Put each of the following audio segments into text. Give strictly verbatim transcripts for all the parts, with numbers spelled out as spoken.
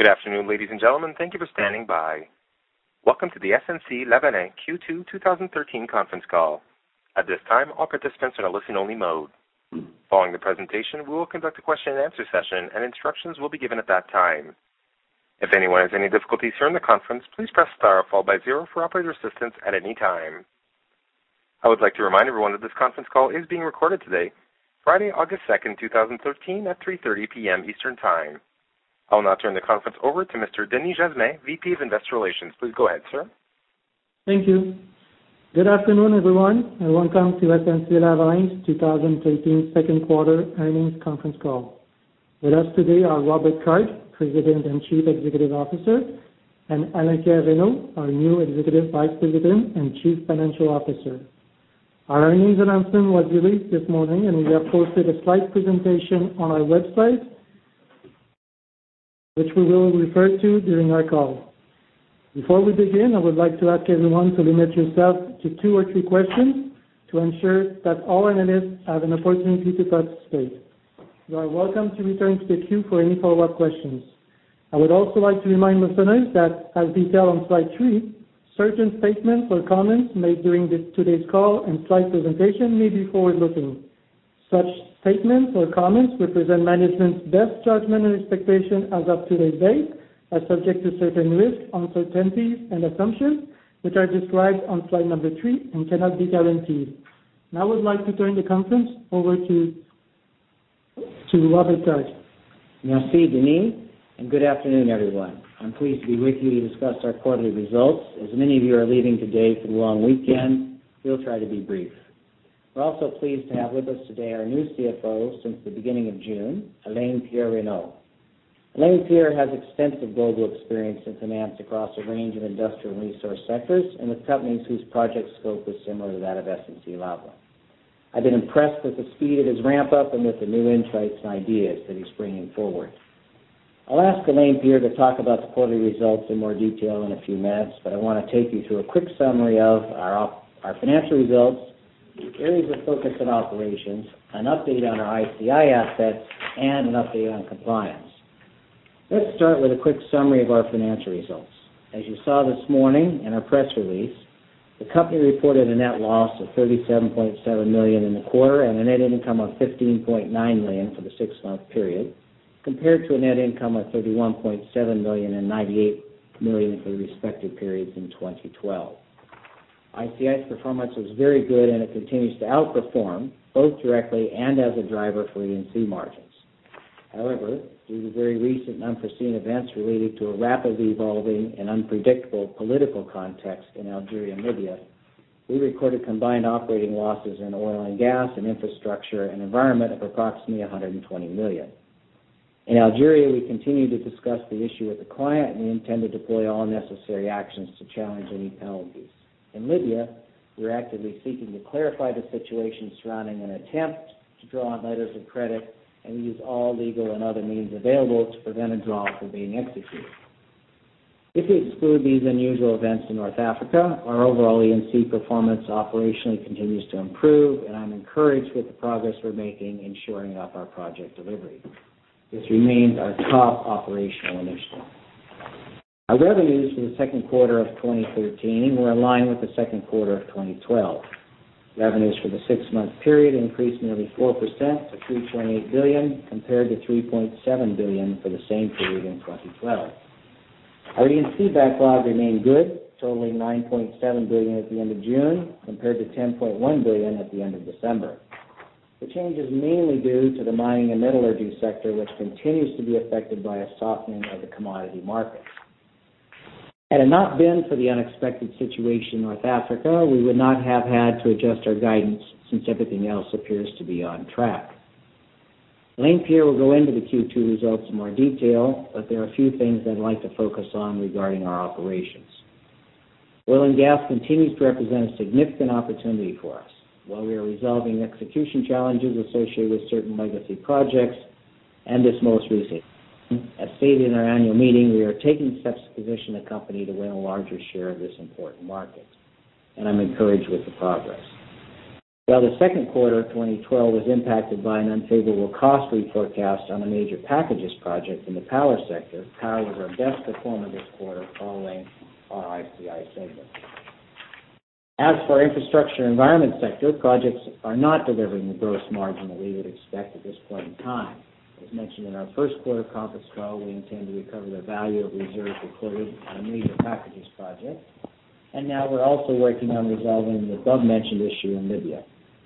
Good afternoon, ladies and gentlemen. Thank you for standing by. Welcome to the S N C-Lavalin Q two twenty thirteen conference call. At this time, all participants are in a listen-only mode. Following the presentation, we will conduct a question-and-answer session, and instructions will be given at that time. If anyone has any difficulties hearing the conference, please press star followed by zero for operator assistance at any time. I would like to remind everyone that this conference call is being recorded today, Friday, August second, twenty thirteen, at three thirty p.m. Eastern Time. I will now turn the conference over to Mister Denis Jasmin, V P of Investor Relations. Please go ahead, sir. Thank you. Good afternoon, everyone, and welcome to S N C-Lavalin's twenty thirteen second quarter earnings conference call. With us today are Robert Card, President and Chief Executive Officer, and Alain-Pierre Reynaud, our new Executive Vice President and Chief Financial Officer. Our earnings announcement was released this morning, and we have posted a slide presentation on our website, which we will refer to during our call. Before we begin, I would like to ask everyone to limit yourself to two or three questions to ensure that all analysts have an opportunity to participate. You are welcome to return to the queue for any follow-up questions. I would also like to remind listeners that, as detailed on slide three, certain statements or comments made during this, today's call and slide presentation may be forward-looking. Such statements or comments represent management's best judgment and expectation as of today's date, are subject to certain risks, uncertainties, and assumptions, which are described on slide number three and cannot be guaranteed. Now I would like to turn the conference over to, to Robert Card. Merci, Denis, and good afternoon, everyone. I'm pleased to be with you to discuss our quarterly results. As many of you are leaving today for the long weekend, we'll try to be brief. We're also pleased to have with us today our new C F O since the beginning of June, Alain-Pierre Reynaud. Alain-Pierre has extensive global experience in finance across a range of industrial and resource sectors and with companies whose project scope is similar to that of S N C-Lavalin. I've been impressed with the speed of his ramp-up and with the new insights and ideas that he's bringing forward. I'll ask Alain-Pierre to talk about the quarterly results in more detail in a few minutes, but I want to take you through a quick summary of our, our financial results, areas of focus and operations, an update on our I C I assets, and an update on compliance. Let's start with a quick summary of our financial results. As you saw this morning in our press release, the company reported a net loss of thirty-seven point seven million dollars in the quarter and a net income of fifteen point nine million dollars for the six-month period, compared to a net income of thirty-one point seven million dollars and ninety-eight million dollars for the respective periods in twenty twelve. I C I's performance was very good, and it continues to outperform, both directly and as a driver for E and C margins. However, due to very recent and unforeseen events related to a rapidly evolving and unpredictable political context in Algeria and Libya, we recorded combined operating losses in oil and gas and infrastructure and environment of approximately one hundred twenty million dollars. In Algeria, we continue to discuss the issue with the client, and we intend to deploy all necessary actions to challenge any penalties. In Libya, we're actively seeking to clarify the situation surrounding an attempt to draw on letters of credit, and we use all legal and other means available to prevent a draw from being executed. If we exclude these unusual events in North Africa, our overall E and C performance operationally continues to improve, and I'm encouraged with the progress we're making in shoring up our project delivery. This remains our top operational initiative. Our revenues for the second quarter of twenty thirteen were in line with the second quarter of twenty twelve. Revenues for the six-month period increased nearly four percent to three point eight billion dollars compared to three point seven billion dollars for the same period in twenty twelve. Our E and C backlog remained good, totaling nine point seven billion dollars at the end of June compared to ten point one billion dollars at the end of December. The change is mainly due to the mining and metallurgy sector, which continues to be affected by a softening of the commodity markets. Had it not been for the unexpected situation in North Africa, we would not have had to adjust our guidance since everything else appears to be on track. Alain-Pierre will go into the Q two results in more detail, but there are a few things I'd like to focus on regarding our operations. Oil and gas continues to represent a significant opportunity for us. While we are resolving execution challenges associated with certain legacy projects and this most recent, as stated in our annual meeting, we are taking steps to position the company to win a larger share of this important market, and I'm encouraged with the progress. While the second quarter of twenty twelve was impacted by an unfavorable cost reforecast on a major packages project in the power sector, power was our best performer this quarter following our I C I segment. As for our infrastructure and environment sector, projects are not delivering the gross margin that we would expect at this point in time. As mentioned in our first quarter conference call, we intend to recover the value of reserves recorded on a major packages project, and now we're also working on resolving the above-mentioned issue in Libya.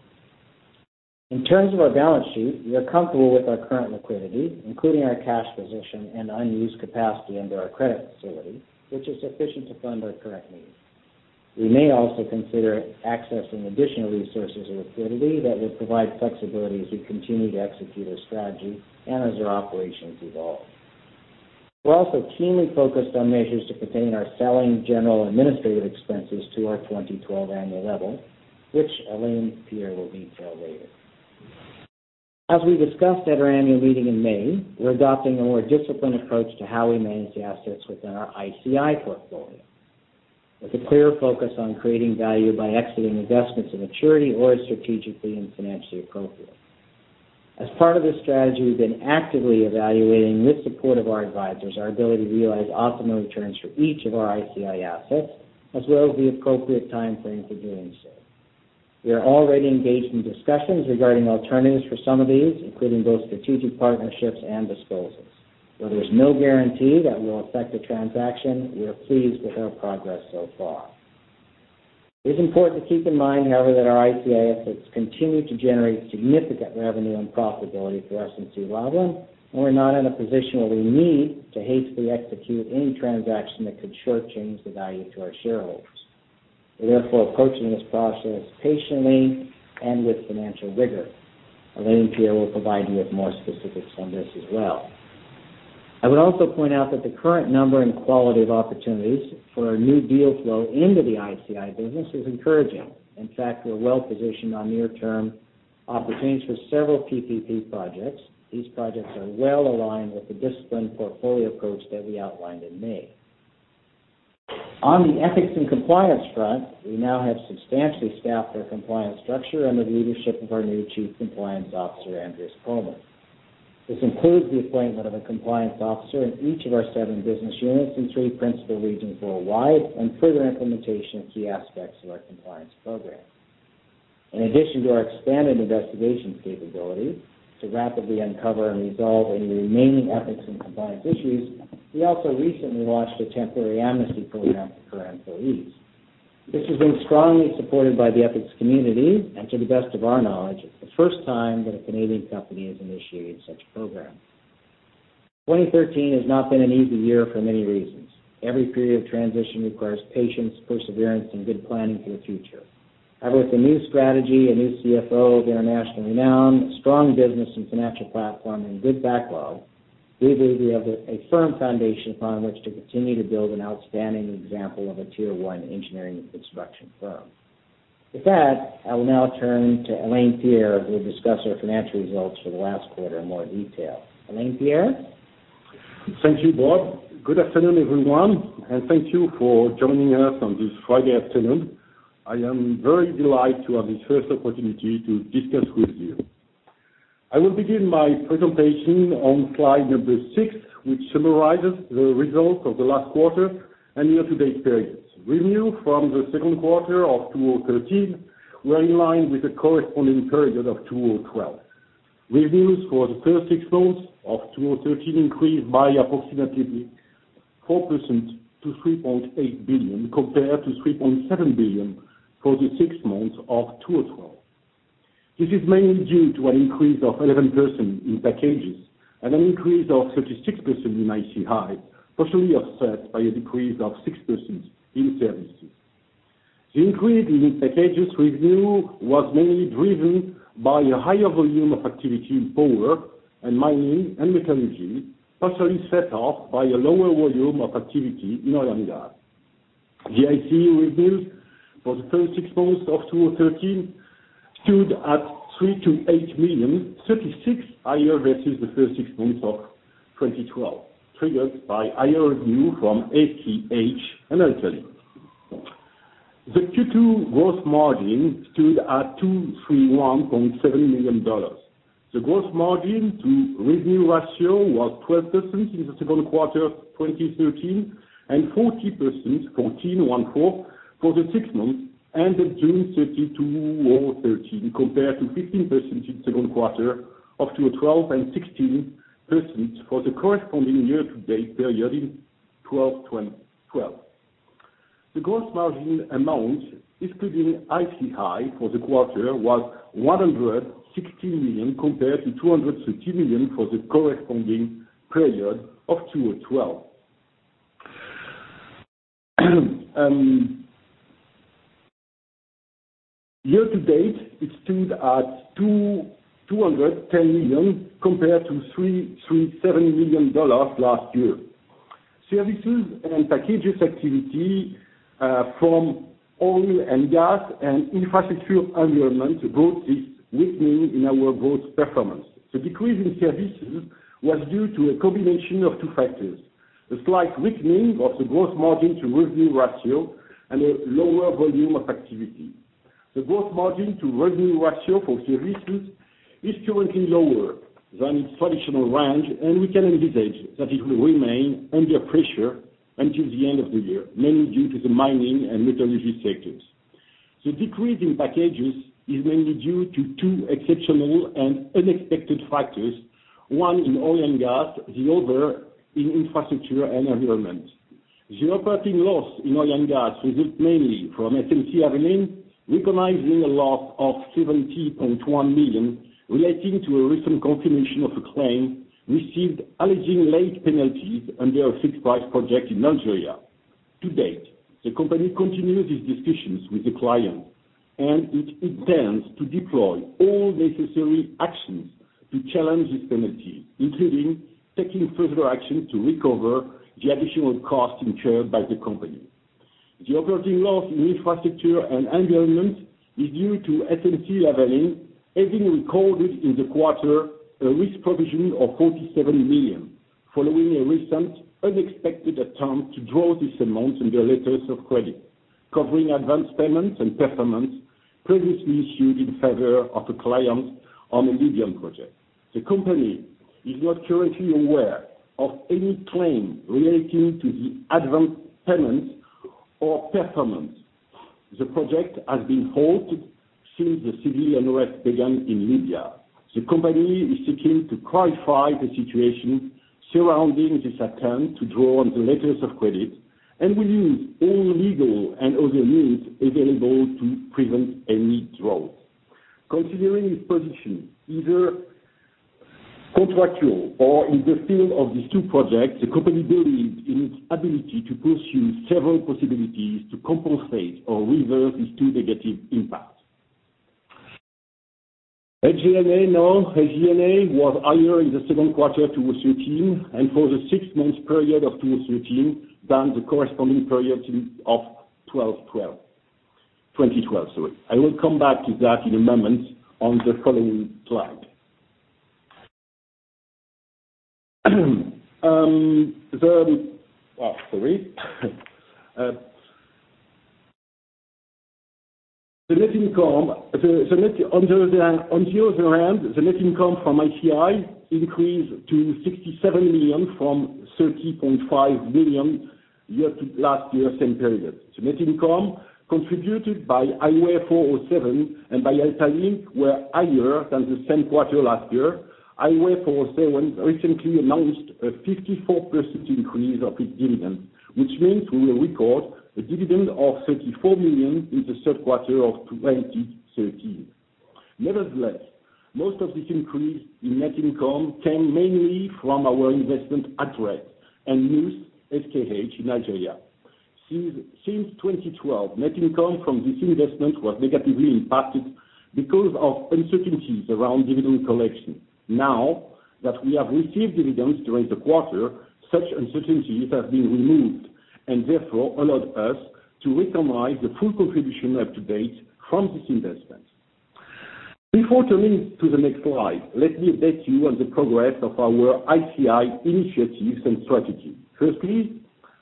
In terms of our balance sheet, we are comfortable with our current liquidity, including our cash position and unused capacity under our credit facility, which is sufficient to fund our current needs. We may also consider accessing additional resources of liquidity that would provide flexibility as we continue to execute our strategy and as our operations evolve. We're also keenly focused on measures to contain our selling, general, and administrative expenses to our twenty twelve annual level, which Elaine Pierre will detail later. As we discussed at our annual meeting in May, we're adopting a more disciplined approach to how we manage the assets within our I C I portfolio, with a clear focus on creating value by exiting investments in maturity or as strategically and financially appropriate. As part of this strategy, we've been actively evaluating, with support of our advisors, our ability to realize optimal returns for each of our I C I assets, as well as the appropriate time frame for doing so. We are already engaged in discussions regarding alternatives for some of these, including both strategic partnerships and disposals. Though there's no guarantee that will affect the transaction, we are pleased with our progress so far. It is important to keep in mind, however, that our I C I assets continue to generate significant revenue and profitability for S N C-Lavalin, and we're not in a position where we need to hastily execute any transaction that could shortchange the value to our shareholders. We're therefore approaching this process patiently and with financial rigor. Elaine Pierre will provide you with more specifics on this as well. I would also point out that the current number and quality of opportunities for our new deal flow into the I C I business is encouraging. In fact, we're well positioned on near-term opportunities for several P P P projects. These projects are well aligned with the disciplined portfolio approach that we outlined in May. On the ethics and compliance front, we now have substantially staffed our compliance structure under the leadership of our new Chief Compliance Officer, Andreas Coleman. This includes the appointment of a compliance officer in each of our seven business units and three principal regions worldwide, and further implementation of key aspects of our compliance program. In addition to our expanded investigations capability to rapidly uncover and resolve any remaining ethics and compliance issues, we also recently launched a temporary amnesty program for our employees. This has been strongly supported by the ethics community, and to the best of our knowledge, it's the first time that a Canadian company has initiated such a program. twenty thirteen has not been an easy year for many reasons. Every period of transition requires patience, perseverance, and good planning for the future. However, with a new strategy, a new C F O of international renown, a strong business and financial platform, and good backlog, we believe we have a firm foundation upon which to continue to build an outstanding example of a Tier one engineering and construction firm. With that, I will now turn to Elaine Pierre, who will discuss our financial results for the last quarter in more detail. Elaine Pierre? Thank you, Bob. Good afternoon, everyone, and thank you for joining us on this Friday afternoon. I am very delighted to have this first opportunity to discuss with you. I will begin my presentation on slide number six, which summarizes the results of the last quarter and year-to-date periods. Revenue from the second quarter of two thousand thirteen were in line with the corresponding period of two thousand twelve. Revenues for the first six months of two thousand thirteen increased by approximately four percent to three point eight billion dollars compared to three point seven billion dollars for the six months of two thousand twelve. This is mainly due to an increase of eleven percent in packages and an increase of thirty-six percent in I C I, partially offset by a decrease of six percent in services. The increase in packages revenue was mainly driven by a higher volume of activity in power and mining and metallurgy, partially set off by a lower volume of activity in oil and gas. The I C I revenues for the first six months of two thousand thirteen stood at three to eight million, thirty-six higher versus the first six months of twenty twelve, triggered by higher revenue from A T H and Alkali. The Q two gross margin stood at two hundred thirty-one point seven million dollars. The gross margin to revenue ratio was twelve percent in the second quarter of twenty thirteen and forty percent, fourteen, one four, for the six months ended June thirtieth, twenty thirteen, compared to fifteen percent in the second quarter of twenty twelve and sixteen percent for the corresponding year-to-date period in twelve twelve. The gross margin amount, excluding I C I for the quarter, was one hundred sixteen million dollars compared to two hundred thirty million dollars for the corresponding period of twenty twelve. um, year to date, it stood at two hundred ten million dollars compared to three hundred thirty-seven million dollars last year. Services and packages activity uh, from oil and gas and infrastructure environment brought this weakening in our growth performance. The decrease in services was due to a combination of two factors: a slight weakening of the gross margin to revenue ratio and a lower volume of activity. The gross margin to revenue ratio for services is currently lower than its traditional range, and we can envisage that it will remain under pressure until the end of the year, mainly due to the mining and metallurgy sectors. The decrease in packages is mainly due to two exceptional and unexpected factors, one in oil and gas, the other in infrastructure and environment. The operating loss in oil and gas results mainly from S N C-Lavalin recognizing a loss of seventy point one million dollars relating to a recent confirmation of a claim received alleging late penalties under a fixed-price project in Algeria. To date, the company continues its discussions with the client, and it intends to deploy all necessary actions to challenge this penalty, including taking further action to recover the additional costs incurred by the company. The operating loss in infrastructure and environment is due to S N C-Lavalin having recorded in the quarter a risk provision of forty-seven million dollars, following a recent unexpected attempt to draw this amount under letters of credit, covering advance payments and performance previously issued in favor of a client on a Libyan project. The company is not currently aware of any claim relating to the advance payments or performance. The project has been halted since the civil unrest began in Libya. The company is seeking to clarify the situation surrounding this attempt to draw on the letters of credit and will use all legal and other means available to prevent any draws. Considering its position, either contractual or in the field of these two projects, the company believes in its ability to pursue several possibilities to compensate or reverse these two negative impacts. S G and A now, S G and A was higher in the second quarter of twenty thirteen and for the six months period of twenty thirteen than the corresponding period of twenty twelve. Sorry. I will come back to that in a moment on the following slide. um, the, oh, sorry. uh, The net income, the, the net, on, the, on the other hand, the net income from I C I increased to sixty-seven million dollars from thirty point five million dollars year to last year, same period. The net income contributed by Highway four oh seven and by Altalink were higher than the same quarter last year. Highway four oh seven recently announced a fifty-four percent increase of its dividend, which means we will record a dividend of thirty-four million dollars in the third quarter of twenty thirteen. Nevertheless, most of this increase in net income came mainly from our investment at Red and News S K H in Algeria. Since, since twenty twelve, net income from this investment was negatively impacted because of uncertainties around dividend collection. Now that we have received dividends during the quarter, such uncertainties have been removed, and therefore allowed us to recognize the full contribution up to date from this investment. Before turning to the next slide, let me update you on the progress of our I C I initiatives and strategy. Firstly,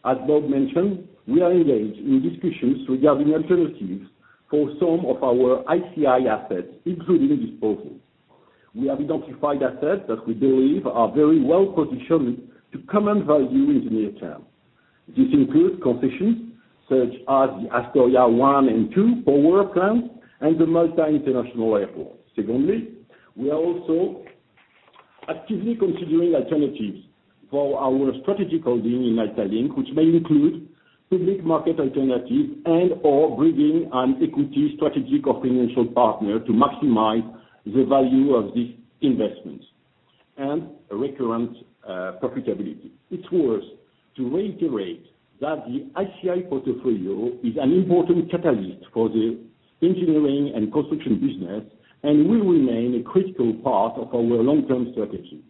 As Bob mentioned, we are engaged in discussions regarding alternatives for some of our I C I assets, including disposals. We have identified assets that we believe are very well positioned to command value in the near term. This includes concessions such as the Astoria one and two power plants and the Malta International Airport. Secondly, we are also actively considering alternatives for our strategic holding in Malta-Link, which may include public market alternatives and or bringing an equity strategic or financial partner to maximize the value of these investments and a recurrent uh, profitability. It's worth to reiterate that the I C I portfolio is an important catalyst for the engineering and construction business and will remain a critical part of our long-term strategy.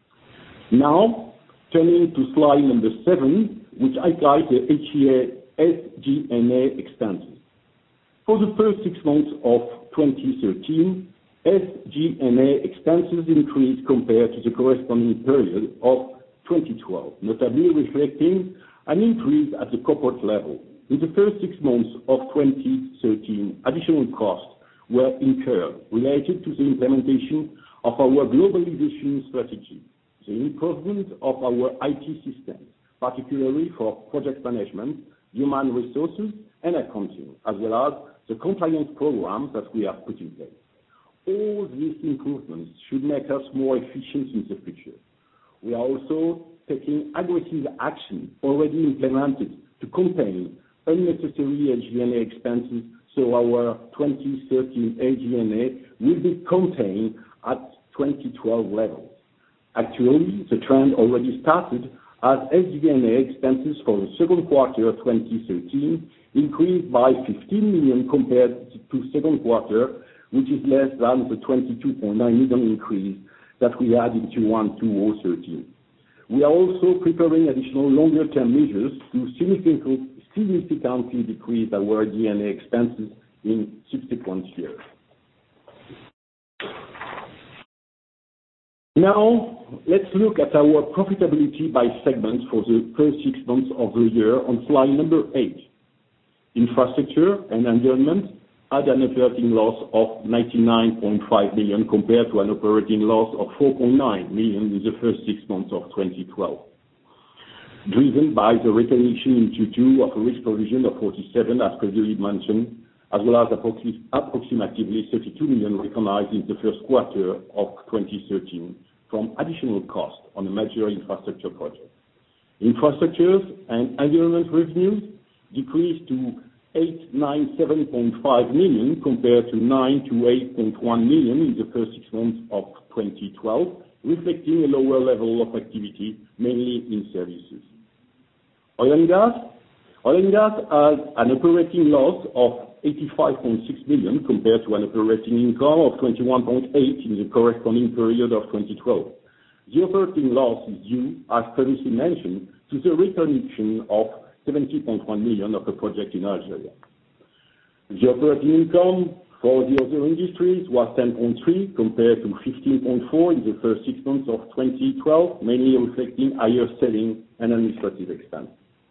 Now, turning to slide number seven, which highlights the S G and A expenses. For the first six months of twenty thirteen, S G and A expenses increased compared to the corresponding period of twenty twelve, notably reflecting an increase at the corporate level. In the first six months of twenty thirteen, additional costs were incurred related to the implementation of our globalization strategy, the improvement of our I T systems, particularly for project management, human resources, and accounting, as well as the compliance programs that we have put in place. All these improvements should make us more efficient in the future. We are also taking aggressive action already implemented to contain unnecessary S G and A expenses, so our twenty thirteen S G and A will be contained at twenty twelve levels. Actually, the trend already started as S G and A expenses for the second quarter of twenty thirteen increased by fifteen million compared to second quarter, which is less than the twenty-two point nine million increase that we had in Q one twenty thirteen. We are also preparing additional longer-term measures to significantly, significantly decrease our D and A expenses in subsequent years. Now, let's look at our profitability by segment for the first six months of the year on slide number eight. Infrastructure and environment had an operating loss of ninety-nine point five million compared to an operating loss of four point nine million in the first six months of twenty twelve, driven by the recognition in Q two of a risk provision of forty-seven, as previously mentioned, as well as approximately thirty-two million recognized in the first quarter of twenty thirteen from additional costs on a major infrastructure project. Infrastructures and environment revenues decreased to eight hundred ninety-seven point five million compared to nine hundred twenty-eight point one million in the first six months of twenty twelve, reflecting a lower level of activity, mainly in services. Oil and gas. Oil and gas has an operating loss of eighty-five point six million compared to an operating income of twenty-one point eight in the corresponding period of twenty twelve. The operating loss is due, as previously mentioned, to the recognition of seventy point one million of a project in Algeria. The operating income for the other industries was ten point three compared to fifteen point four in the first six months of twenty twelve, mainly reflecting higher selling and administrative expense.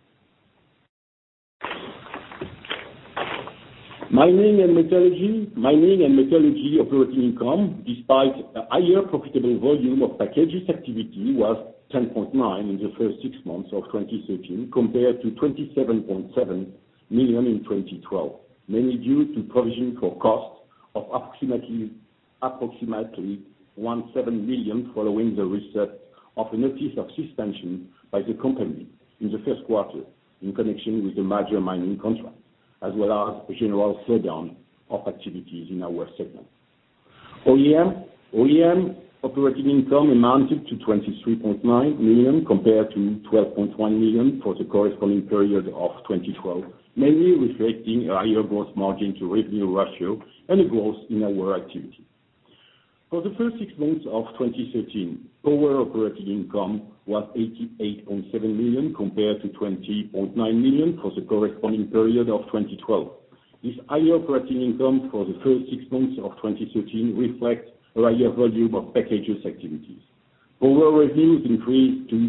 Mining and metallurgy, mining and metallurgy operating income, despite a higher profitable volume of packages activity, was ten point nine in the first six months of twenty thirteen compared to twenty-seven point seven million in twenty twelve, mainly due to provision for costs of approximately approximately seventeen million following the receipt of a notice of suspension by the company in the first quarter in connection with the major mining contract, as well as a general slowdown of activities in our segment. O E M, O E M operating income amounted to twenty-three point nine million compared to twelve point one million for the corresponding period of twenty twelve, mainly reflecting a higher gross margin to revenue ratio and a growth in our activity. For the first six months of twenty thirteen, power operating income was eighty-eight point seven million compared to twenty point nine million for the corresponding period of twenty twelve. This higher operating income for the first six months of twenty thirteen reflects a higher volume of packages activities. Power revenues increased to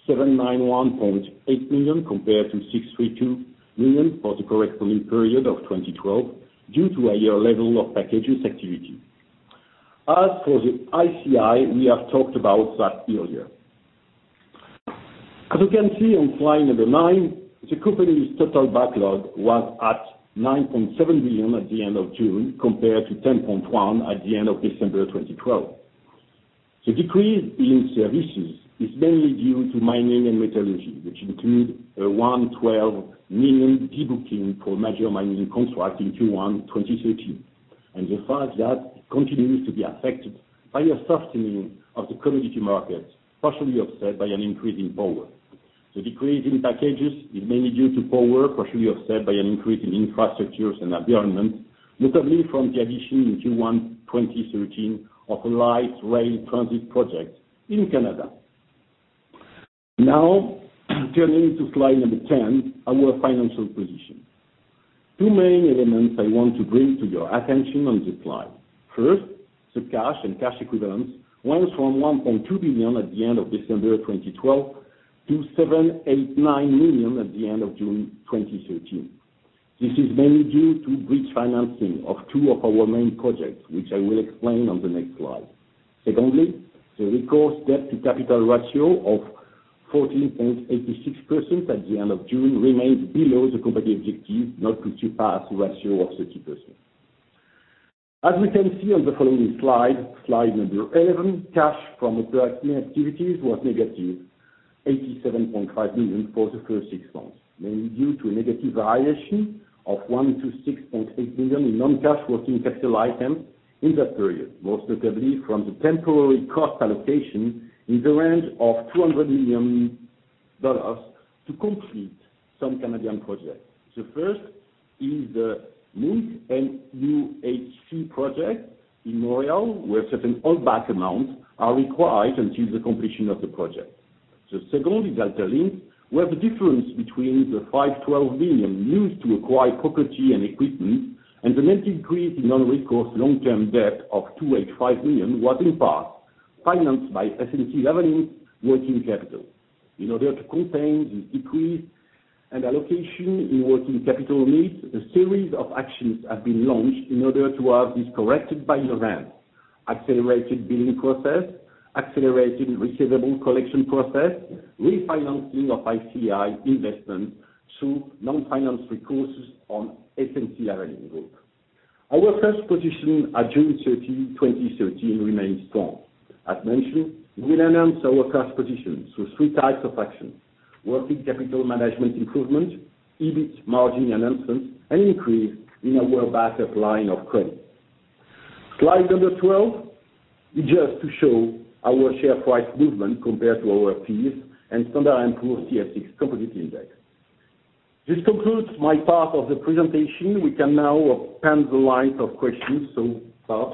seven hundred ninety-one point eight million compared to six hundred thirty-two million for the corresponding period of twenty twelve, due to a higher level of packages activity. As for the I C I, we have talked about that earlier. As you can see on slide number nine, the company's total backlog was at nine point seven billion at the end of June, compared to ten point one at the end of December twenty twelve. The decrease in services is mainly due to mining and metallurgy, which include a one hundred twelve million debooking for major mining contract in Q one twenty thirteen, and the fact that it continues to be affected by a softening of the commodity market, partially offset by an increase in power. The decrease in packages is mainly due to power, partially offset by an increase in infrastructures and environment, notably from the addition in Q one twenty thirteen of a light rail transit project in Canada. Now, turning to slide number ten, our financial position. Two main elements I want to bring to your attention on this slide. First, the cash and cash equivalents went from one point two billion at the end of December twenty twelve to seven hundred eighty-nine million at the end of June twenty thirteen. This is mainly due to bridge financing of two of our main projects, which I will explain on the next slide. Secondly, the recourse debt to capital ratio of fourteen point eight six percent at the end of June remains below the company objective not to surpass a ratio of thirty percent. As we can see on the following slide, slide number eleven, cash from operating activities was negative eighty-seven point five million for the first six months, mainly due to a negative variation of one hundred twenty-six point eight million in non-cash working capital items in that period, most notably from the temporary cost allocation in the range of two hundred million dollars to complete some Canadian projects. The first is the Mounk and U H C project in Montreal, where certain holdback amounts are required until the completion of the project. The second is Alterlink, where the difference between the five hundred twelve million used to acquire property and equipment and the net increase in non-recourse long-term debt of two hundred eighty-five million was in part financed by S N C-Lavalin working capital. In order to contain this decrease and allocation in working capital needs, a series of actions have been launched in order to have this corrected by year-end. Accelerated billing process, accelerated receivable collection process, refinancing of I C I investments through non-finance recourses on S N C-Lavalin Group. Our first position at June thirtieth, twenty thirteen remains strong. As mentioned, we will enhance our cash position through three types of actions: working capital management improvement, E B I T margin enhancement, and increase in our backup line of credit. Slide number twelve is just to show our share price movement compared to our peers and Standard and Poor's T S X Composite Index. This concludes my part of the presentation. We can now open the lines of questions. So, Bob.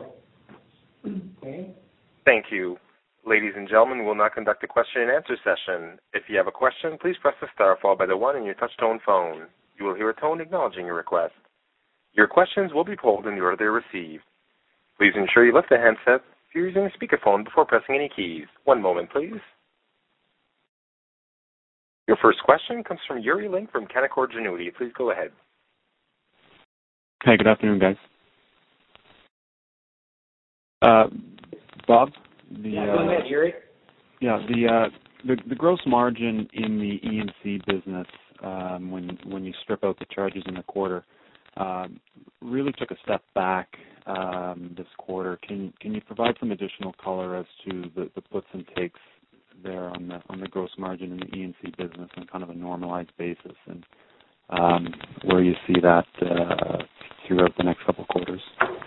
Okay. Thank you. Ladies and gentlemen, we'll now conduct a question and answer session. If you have a question, please press the star followed by the one on your touch-tone phone. You will hear a tone acknowledging your request. Your questions will be polled in the order they are received. Please ensure you lift the handset if you're using a speakerphone before pressing any keys. One moment, please. Your first question comes from Yuri Lynk from Canaccord Genuity. Please go ahead. Hey, good afternoon, guys. Uh, Bob? The, yeah, go ahead, Yuri. Yeah, the, uh, the the gross margin in the E and C business, um, when when you strip out the charges in the quarter, um, really took a step back um, this quarter. Can can you provide some additional color as to the, the puts and takes there on the on the gross margin in the E and C business on kind of a normalized basis, and um, where you see that uh, throughout the next couple of quarters?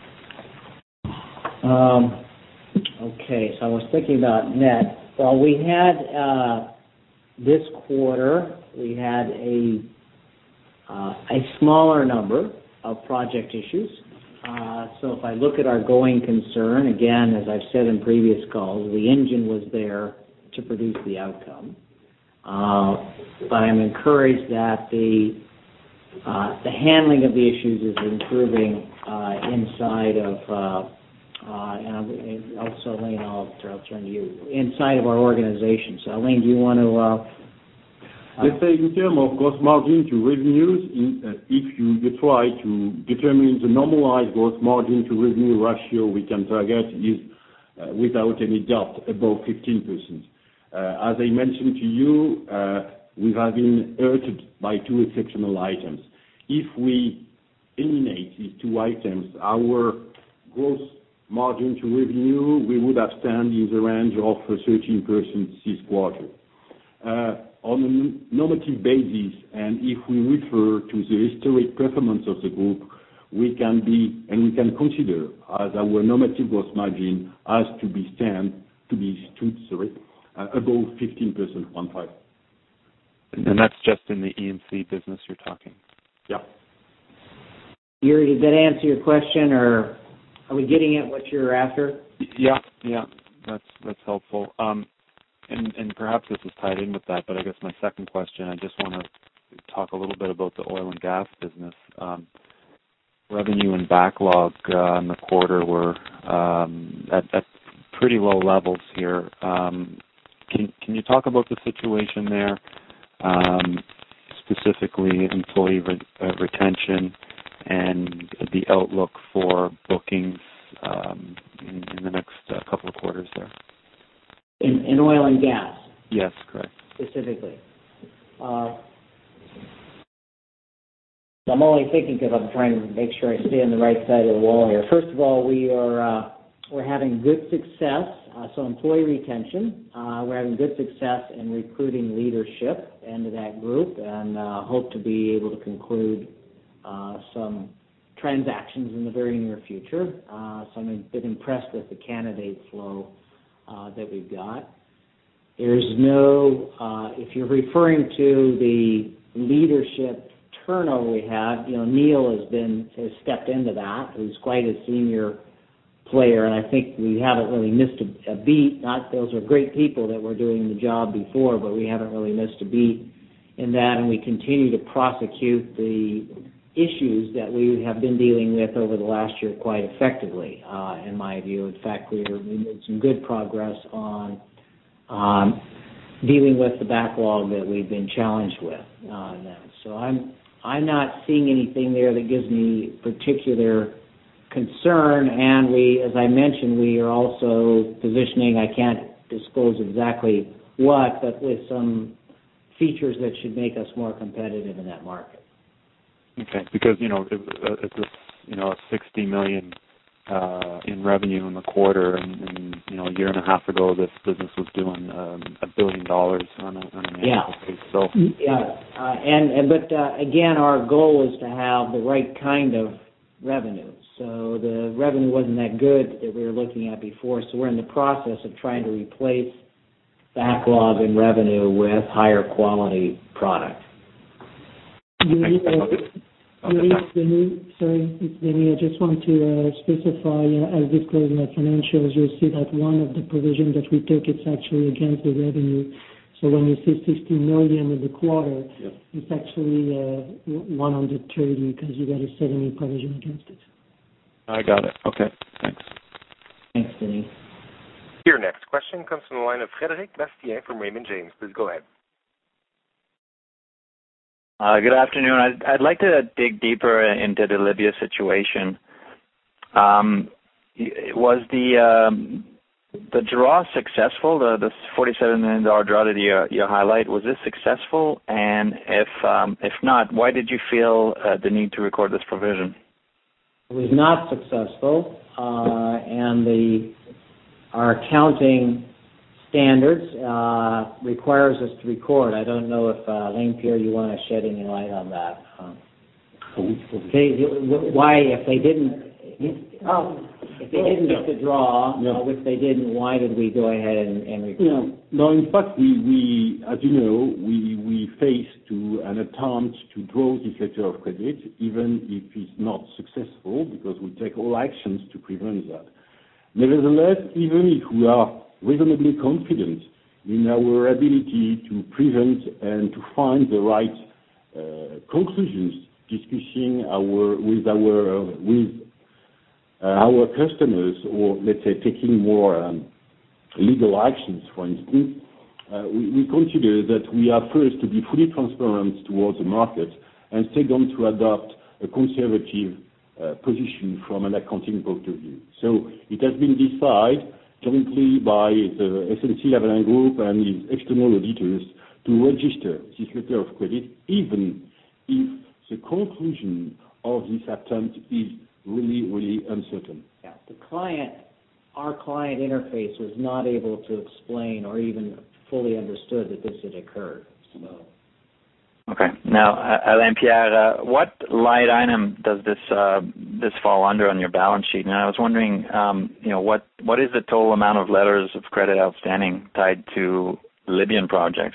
Um, okay, so I was thinking about net. Well, we had uh, this quarter, we had a uh, a smaller number of project issues. Uh, so if I look at our going concern, again, as I've said in previous calls, the engine was there to produce the outcome. Uh, but I'm encouraged that the uh, the handling of the issues is improving uh, inside of uh, uh, and, I'm, and also, Alain, I'll, I'll turn to you, inside of our organization. So, Alain, do you want to... Uh, Let's say in terms of gross margin to revenues, in, uh, if you, you try to determine the normalized gross margin to revenue ratio we can target is uh, without any doubt above fifteen percent. Uh, as I mentioned to you, uh, we have been hurted by two exceptional items. If we eliminate these two items, our gross margin to revenue, we would have stand in the range of thirteen percent this quarter. Uh, on a normative basis, and if we refer to the historic performance of the group, we can be and we can consider as our normative gross margin as to be stand to be stood sorry uh, above fifteen percent one five. And that's just in the E and C business you're talking. Yeah. Yuri, did that answer your question, or are we getting at what you're after? Yeah, yeah, that's that's helpful. Um, And, and perhaps this is tied in with that, but I guess my second question, I just want to talk a little bit about the oil and gas business. Um, revenue and backlog uh, in the quarter were um, at, at pretty low levels here. Um, can, can you talk about the situation there, um, specifically employee re- uh, retention and the outlook for bookings um, in, in the next uh, couple of quarters there? In, in oil and gas? Yes, correct. Specifically. Uh, I'm only thinking because I'm trying to make sure I stay on the right side of the wall here. First of all, we are uh, we're having good success. Uh, so employee retention, uh, we're having good success in recruiting leadership into that group, and uh, hope to be able to conclude uh, some transactions in the very near future. Uh, so I'm a bit impressed with the candidate flow Uh, that we've got. There's no, uh, if you're referring to the leadership turnover we have, you know, Neil has been, has stepped into that, who's quite a senior player, and I think we haven't really missed a, a beat. Not, those are great people that were doing the job before, but we haven't really missed a beat in that, and we continue to prosecute the issues that we have been dealing with over the last year quite effectively, uh, in my view. In fact, we, are, we made some good progress on um, dealing with the backlog that we've been challenged with. Uh, now. So I'm I'm not seeing anything there that gives me particular concern. And we, as I mentioned, we are also positioning. I can't disclose exactly what, but with some features that should make us more competitive in that market. Okay, because, you know, it, uh, it's, you know, sixty million uh, in revenue in the quarter, and, and, you know, a year and a half ago, this business was doing um, a billion dollars on, a, on an annual yeah. basis. So, yeah, uh, and, and but uh, again, our goal is to have the right kind of revenue. So the revenue wasn't that good that we were looking at before. So we're in the process of trying to replace backlog and revenue with higher quality product. Yuri, uh, Yuri, Denis, sorry, it's Denis. I just want to uh, specify, uh, as disclosed in the financials, you'll see that one of the provisions that we took, it's actually against the revenue. So when you see sixty million in the quarter, yep. It's actually uh, one hundred thirty because you got a seventy provision against it. I got it. Okay, thanks. Thanks, Denis. Your next question comes from the line of Frédéric Bastien from Raymond James. Please go ahead. Uh, good afternoon. I'd, I'd like to dig deeper into the Libya situation. Um, was the um, the draw successful? The, the forty-seven million dollars draw that you, you highlight, was this successful? And if um, if not, why did you feel uh, the need to record this provision? It was not successful, uh, and the our accounting standards uh, requires us to record. I don't know if uh, Alain Pierre, you want to shed any light on that. Um, they, why, if they didn't, oh, if they didn't get the draw, yeah. uh, which they didn't, why did we go ahead and, and record? Yeah. No, in fact, we, we, as you know, we we face to an attempt to draw this letter of credit, even if it's not successful, because we take all actions to prevent that. Nevertheless, even if we are reasonably confident in our ability to prevent and to find the right uh, conclusions, discussing our with our uh, with uh, our customers, or let's say taking more um, legal actions, for instance, uh, we, we consider that we have first to be fully transparent towards the market, and second to adopt a conservative uh, position from an accounting point of view. So it has been decided jointly by the S N C Lavalin Group and its external auditors to register this letter of credit, even if the conclusion of this attempt is really, really uncertain. Yeah, the client, our client interface was not able to explain or even fully understood that this had occurred. So. Okay. Now, uh, Alain Pierre, uh, what line item does this uh, this fall under on your balance sheet? And I was wondering, um, you know, what what is the total amount of letters of credit outstanding tied to Libyan projects?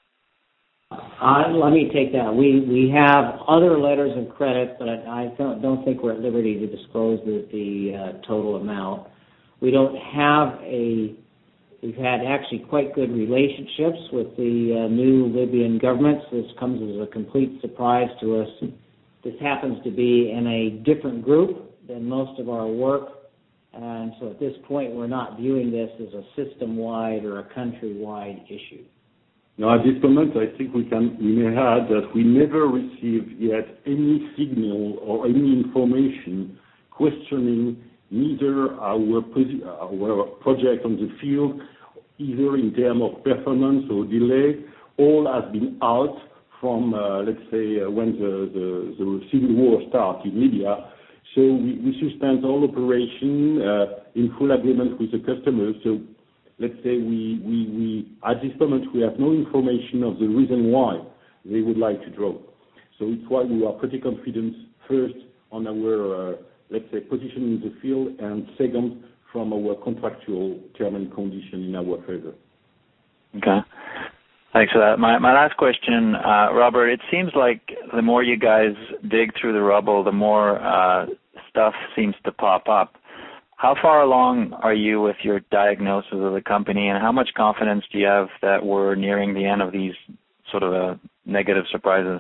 Uh, let me take that. We we have other letters of credit, but I, I don't, don't think we're at liberty to disclose the, the uh, total amount. We don't have a. We've had actually quite good relationships with the uh, new Libyan government. So this comes as a complete surprise to us. This happens to be in a different group than most of our work, and so at this point we're not viewing this as a system-wide or a country-wide issue. Now, at this moment, I think we can we may add that we never received yet any signal or any information questioning neither our, posi- our project on the field, either in terms of performance or delay. All has been out from, uh, let's say, uh, when the, the, the civil war started in Libya. So we, we suspend all operation uh, in full agreement with the customers. So let's say we, we, we, at this moment, we have no information of the reason why they would like to draw. So it's why we are pretty confident, first, on our, uh, let's say, position in the field, and second, from our contractual term and condition in our favor. Okay. Thanks for that. My, my last question, uh, Robert, it seems like the more you guys dig through the rubble, the more uh, stuff seems to pop up. How far along are you with your diagnosis of the company, and how much confidence do you have that we're nearing the end of these sort of uh, negative surprises?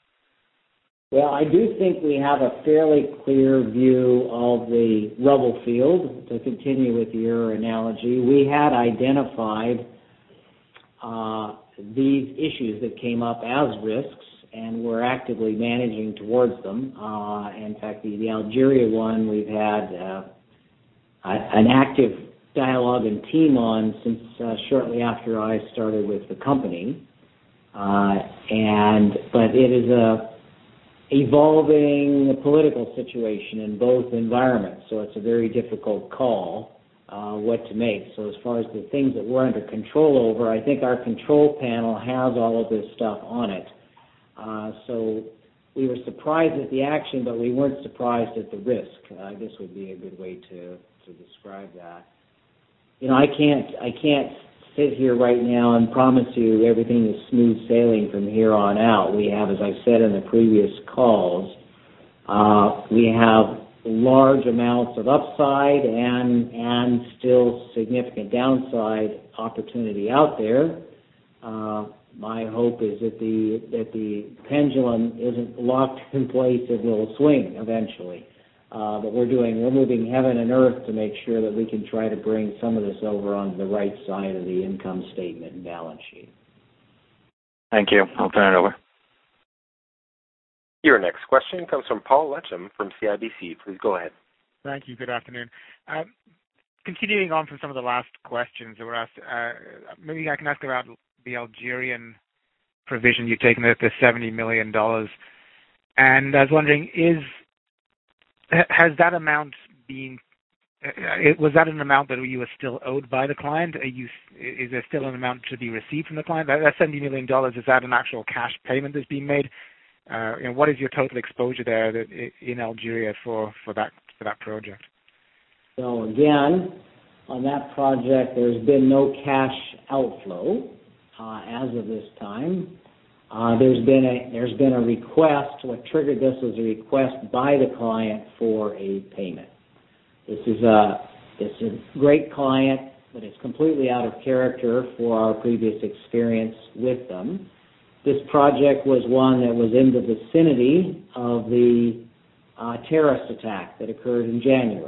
Well, I do think we have a fairly clear view of the rubble field. To continue with your analogy, we had identified uh, these issues that came up as risks, and we're actively managing towards them. Uh, in fact, the, the Algeria one, we've had uh, an active dialogue and team on since uh, shortly after I started with the company. Uh, and but it is a evolving political situation in both environments, so it's a very difficult call uh, what to make. So as far as the things that we're under control over, I think our control panel has all of this stuff on it. Uh, so we were surprised at the action, but we weren't surprised at the risk. Uh, I guess would be a good way to, to describe that. You know, I can't I can't sit here right now and promise you everything is smooth sailing from here on out. We have, as I've said in the previous calls, uh, we have large amounts of upside and and still significant downside opportunity out there. Uh, my hope is that the that the pendulum isn't locked in place; it will swing eventually. Uh, but we're doing, we're moving heaven and earth to make sure that we can try to bring some of this over onto the right side of the income statement and balance sheet. Thank you. I'll turn it over. Your next question comes from Paul Lechem from C I B C. Please go ahead. Thank you. Good afternoon. Uh, continuing on from some of the last questions that were asked, uh, maybe I can ask about the Algerian provision you've taken at the seventy million dollars. And I was wondering, is has that amount been, uh, was that an amount that you were still owed by the client? Are you, is there still an amount to be received from the client? That, that seventy million dollars, is that an actual cash payment that's being made? Uh, you know, what is your total exposure there that, in Algeria for, for that for that project? So again, on that project, there's been no cash outflow uh, as of this time. Uh, there's been a there's been a request. What triggered this was a request by the client for a payment. This is a it's a great client, but it's completely out of character for our previous experience with them. This project was one that was in the vicinity of the uh, terrorist attack that occurred in January.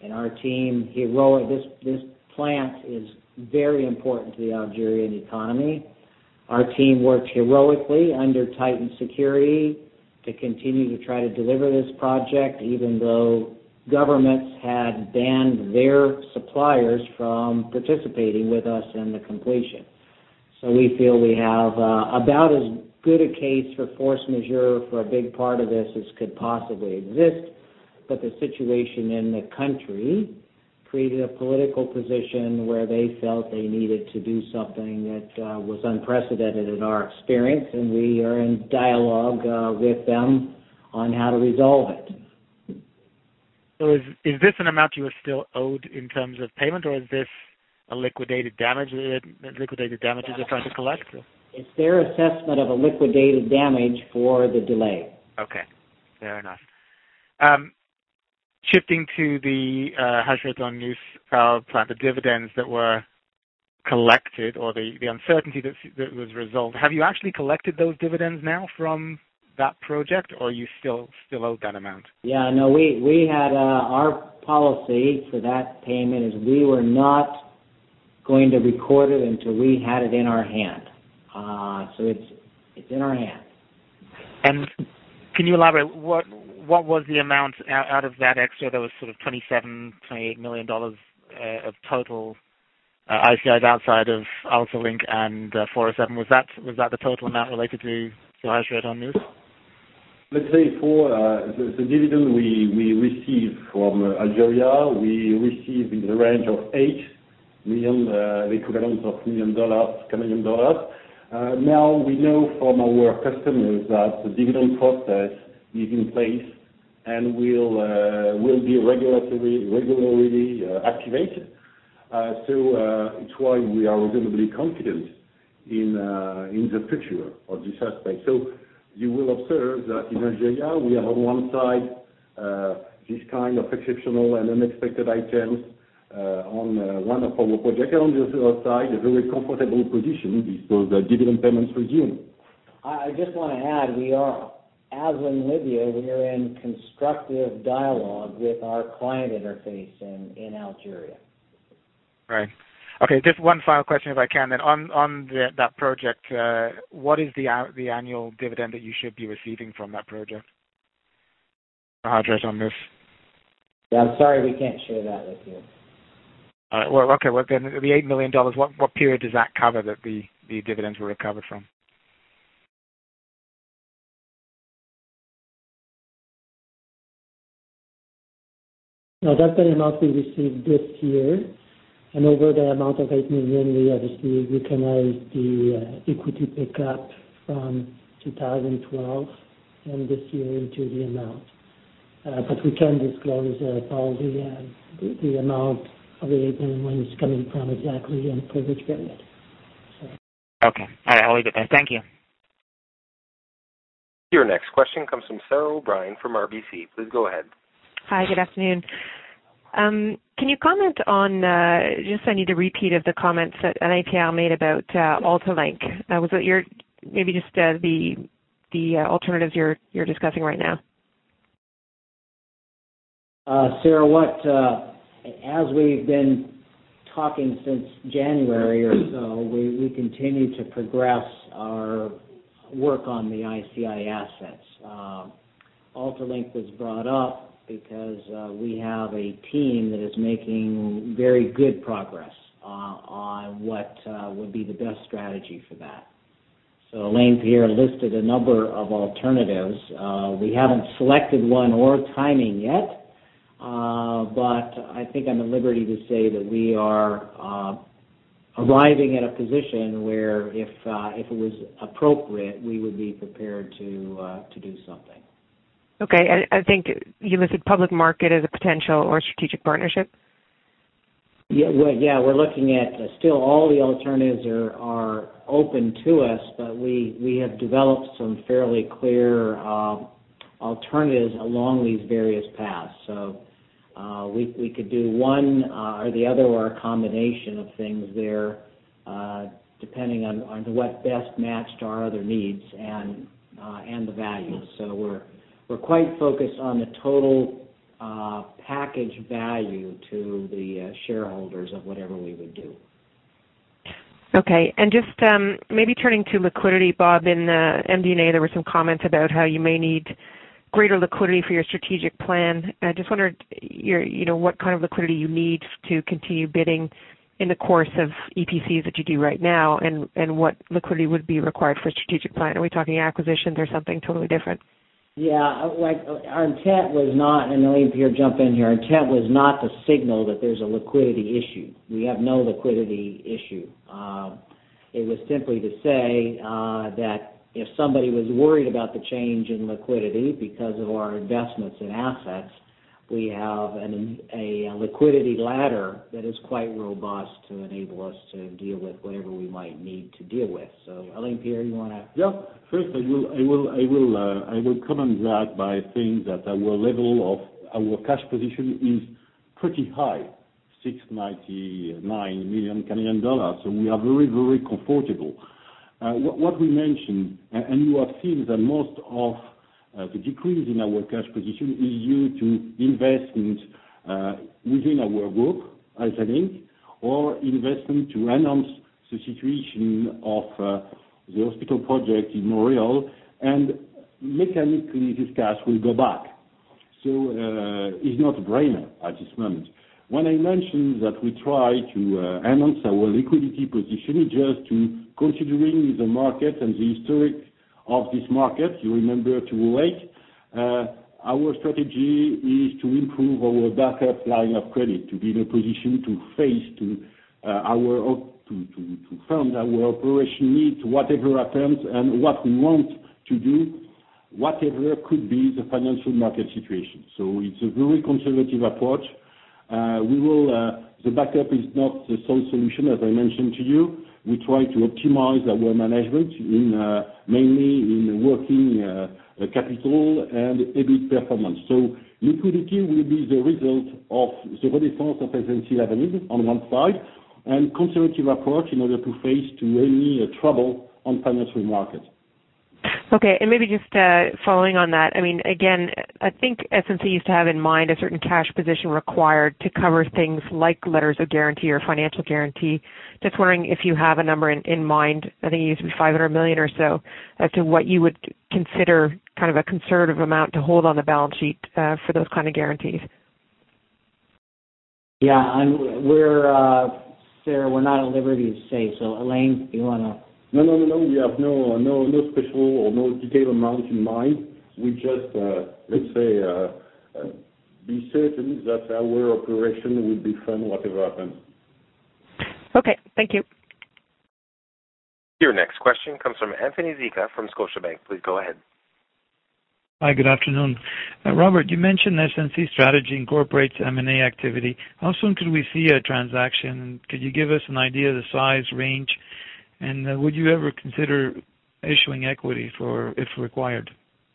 and our team, heroic, this, this plant is very important to the Algerian economy. Our team worked heroically under tightened security to continue to try to deliver this project, even though governments had banned their suppliers from participating with us in the completion. So we feel we have uh, about as good a case for force majeure for a big part of this as could possibly exist, but the situation in the country created a political position where they felt they needed to do something that uh, was unprecedented in our experience, and we are in dialogue uh, with them on how to resolve it. So is, is this an amount you are still owed in terms of payment, or is this a liquidated damage, uh, liquidated damages they're trying to collect? It's their assessment of a liquidated damage for the delay. Okay, fair enough. Um, Shifting to the uh, Hajret-on-Nous power plant, the dividends that were collected, or the, the uncertainty that, that was resolved, have you actually collected those dividends now from that project, or are you still still owed that amount? Yeah, no, we, we had uh, our policy for that payment is we were not going to record it until we had it in our hand. Uh, so it's it's in our hand. And can you elaborate what what was the amount out, out of that extra? That was sort of twenty-seven, twenty-eight million dollars uh, of total uh, I C Is outside of AltaLink and uh, four oh seven. Was that was that the total amount related to to Hajret-on-Nous? Let's say for uh, the, the dividend we we received from uh, Algeria, we received in the range of eight million, uh, the equivalent of million dollars, Canadian dollars. Uh, now we know from our customers that the dividend process is in place and will uh, will be regularly regularly uh, activated. Uh, so uh, it's why we are reasonably confident in uh, in the future of this aspect. So you will observe that in Algeria we have on one side uh, this kind of exceptional and unexpected items uh, on uh, one of our projects, and on the other side a very comfortable position because the dividend payments resume. I just want to add, we are, as in Libya, we are in constructive dialogue with our client interface in, in Algeria. Right. Okay, just one final question if I can then. On on the, that project, uh, what is the uh, the annual dividend that you should be receiving from that project? Hajret-on-Nous. Yeah, I'm sorry we can't share that with you. All right, well, okay, well then the eight million dollars, what, what period does that cover that the, the dividends were recovered from? Now that's the amount we received this year. And over the amount of eight million dollars, we obviously recognized the uh, equity pickup from two thousand twelve and this year into the amount. Uh, but we can disclose uh, all the, uh, the the amount of the eight million dollars when it's coming from exactly and for which period. So. Okay. All right, I'll leave it there. Thank you. Your next question comes from Sarah O'Brien from R B C. Please go ahead. Hi, good afternoon. Um, can you comment on, uh, just I need a repeat of the comments that N A P R made about uh, AltaLink. Uh, was it your, maybe just uh, the the uh, alternatives you're you're discussing right now? Uh, Sarah, what, uh, as we've been talking since January or so, we, we continue to progress our work on the I C I assets. Uh, AltaLink was brought up because uh, we have a team that is making very good progress uh, on what uh, would be the best strategy for that. So Elaine Pierre listed a number of alternatives. Uh, we haven't selected one or timing yet, uh, but I think I'm at liberty to say that we are uh, arriving at a position where if uh, if it was appropriate, we would be prepared to uh, to do something. Okay, I, I think you listed public market as a potential or strategic partnership. Yeah, well, yeah, we're looking at uh, still all the alternatives are, are open to us, but we, we have developed some fairly clear uh, alternatives along these various paths. So uh, we we could do one uh, or the other or a combination of things there, uh, depending on, on what best matched our other needs and uh, and the values. So we're We're quite focused on the total uh, package value to the uh, shareholders of whatever we would do. Okay, and just um, maybe turning to liquidity, Bob, in the M D and A there were some comments about how you may need greater liquidity for your strategic plan. I just wondered, your, you know, what kind of liquidity you need to continue bidding in the course of E P Cs that you do right now, and, and what liquidity would be required for a strategic plan. Are we talking acquisitions or something totally different? Yeah, like our intent was not, and Elaine Pierre jump in here, our intent was not to signal that there's a liquidity issue. We have no liquidity issue. Uh, it was simply to say uh, that if somebody was worried about the change in liquidity because of our investments in assets, we have an, a, a liquidity ladder that is quite robust to enable us to deal with whatever we might need to deal with. So, Alain Pierre, you want to? Yeah. First, I will I will I will uh, I will comment that by saying that our level of our cash position is pretty high, six hundred ninety-nine million Canadian dollars. So we are very very comfortable. Uh, what, what we mentioned, and, and you have seen that most of Uh, the decrease in our cash position is due to investment uh, within our group, as I think, or investment to enhance the situation of uh, the hospital project in Montreal, and mechanically this cash will go back. So uh, it's not a brainer at this moment. When I mentioned that we try to uh, enhance our liquidity position, it's just to considering the market and the historic of this market, you remember two oh eight, uh, our strategy is to improve our backup line of credit, to be in a position to face, to uh, our to, to, to fund our operation needs, whatever happens, and what we want to do, whatever could be the financial market situation. So it's a very conservative approach. Uh, we will. Uh, the backup is not the sole solution, as I mentioned to you. We try to optimize our management in uh, mainly in working uh, capital and E B I T performance. So liquidity will be the result of the renaissance of S N C Lavalin on one side, and conservative approach in order to face to any uh, trouble on financial markets. Okay, and maybe just uh, following on that, I mean, again, I think S N C used to have in mind a certain cash position required to cover things like letters of guarantee or financial guarantee. Just wondering if you have a number in, in mind. I think it used to be five hundred million dollars or so, as to what you would consider kind of a conservative amount to hold on the balance sheet uh, for those kind of guarantees. Yeah, and we're, uh, Sarah, we're not at liberty to say. So, Elaine, you want to? No, no, no, no. We have no, no, no special or no detailed amount in mind. We just, uh, let's say, uh, uh, be certain that our operation will be fun, whatever happens. Okay, thank you. Your next question comes from Anthony Zika from Scotiabank. Please go ahead. Hi, good afternoon. Uh, Robert, you mentioned S N C strategy incorporates M and A activity. How soon could we see a transaction? Could you give us an idea of the size, range? And uh, would you ever consider issuing equity for if required?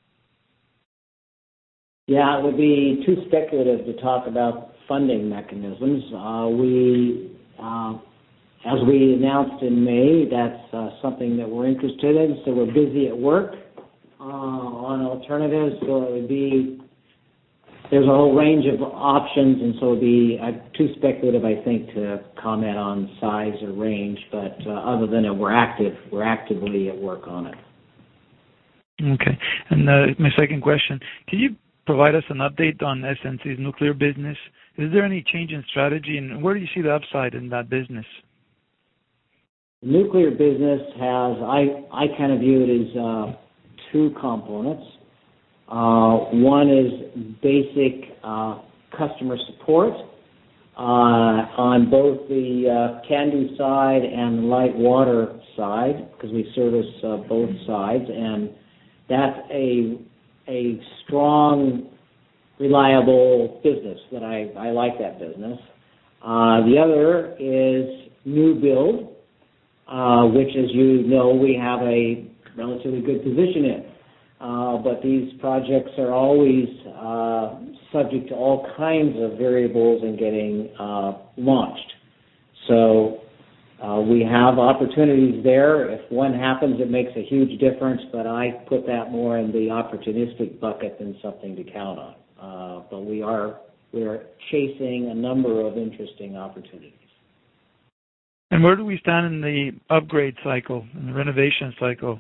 Yeah, it would be too speculative to talk about funding mechanisms. Uh, we, uh, as we announced in May, that's uh, something that we're interested in. So we're busy at work uh, on alternatives. So it would be there's a whole range of options, and so it would be uh, too speculative, I think, to comment on size or range. But uh, other than it, we're active. We're actively at work on it. Okay. And uh, my second question: can you provide us an update on S N C's nuclear business? Is there any change in strategy, and where do you see the upside in that business? The nuclear business has, I I kind of view it as uh, two components. Uh, one is basic uh, customer support uh, on both the uh, CANDU side and the light water side, because we service uh, both sides, and that's a a strong, reliable business that I, I like that business. Uh, the other is new build, uh, which, as you know, we have a relatively good position in. Uh, but these projects are always uh, subject to all kinds of variables in getting uh, launched. So uh, we have opportunities there. If one happens, it makes a huge difference, but I put that more in the opportunistic bucket than something to count on. uh, but we are we are chasing a number of interesting opportunities. And where do we stand in the upgrade cycle, in the renovation cycle?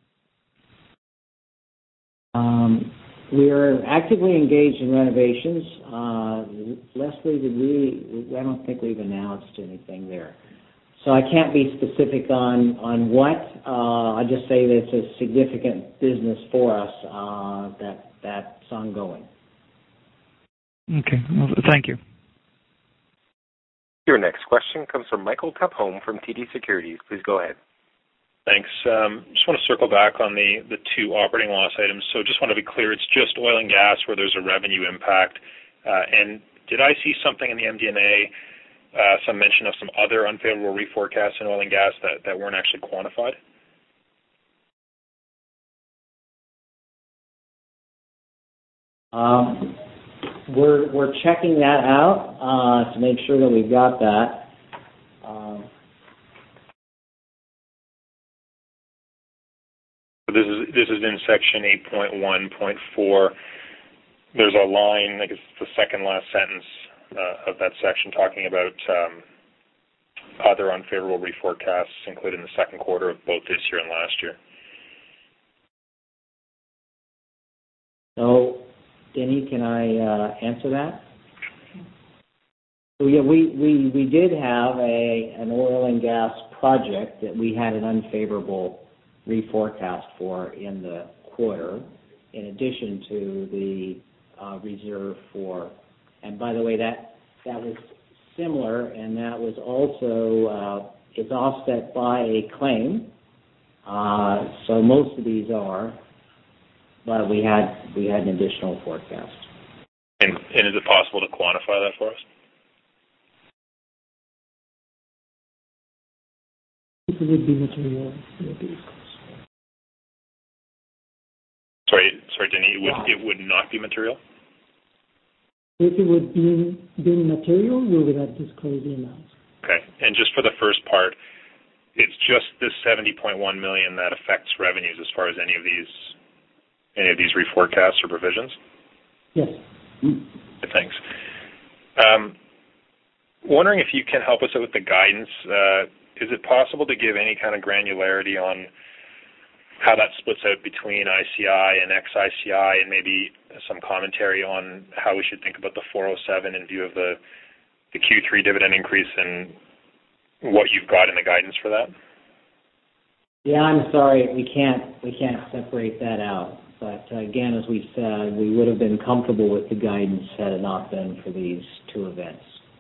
Um, we are actively engaged in renovations. Uh, Leslie, did we? I don't think we've announced anything there. So I can't be specific on, on what. Uh, I'll just say that it's a significant business for us uh, that that's ongoing. Okay. Well, thank you. Your next question comes from Michael Tupholme from T D Securities. Please go ahead. Thanks. Um, just want to circle back on the, the two operating loss items. So just want to be clear, it's just oil and gas where there's a revenue impact. Uh, and did I see something in the M D and A, uh, some mention of some other unfavorable reforecasts in oil and gas that, that weren't actually quantified? Um, we're we're checking that out uh, to make sure that we've got that. Um, This is this is in section eight point one point four. There's a line, I guess it's the second last sentence uh, of that section, talking about um, other unfavorable reforecasts included in the second quarter of both this year and last year. so, Denny, can I uh, answer that? So yeah, we, we, we did have a an oil and gas project that we had an unfavorable reforecast for in the quarter, in addition to the uh, reserve for, and by the way, that that was similar, and that was also uh, is offset by a claim. Uh, so most of these are, but we had we had an additional forecast. And, and is it possible to quantify that for us? It would be material. Sorry, sorry, Denny, it would, it would not be material? If it would be been material, we would have disclosed the amount. Okay, and just for the first part, it's just this seventy point one million dollars that affects revenues as far as any of these any of these reforecasts or provisions? Yes. Thanks. Um, wondering if you can help us out with the guidance. Uh, is it possible to give any kind of granularity on how that splits out between I C I and ex I C I, and maybe some commentary on how we should think about the four oh seven in view of the, the Q three dividend increase and what you've got in the guidance for that? Yeah, I'm sorry, we can't we can't separate that out. But uh, again, as we said, we would have been comfortable with the guidance had it not been for these two events.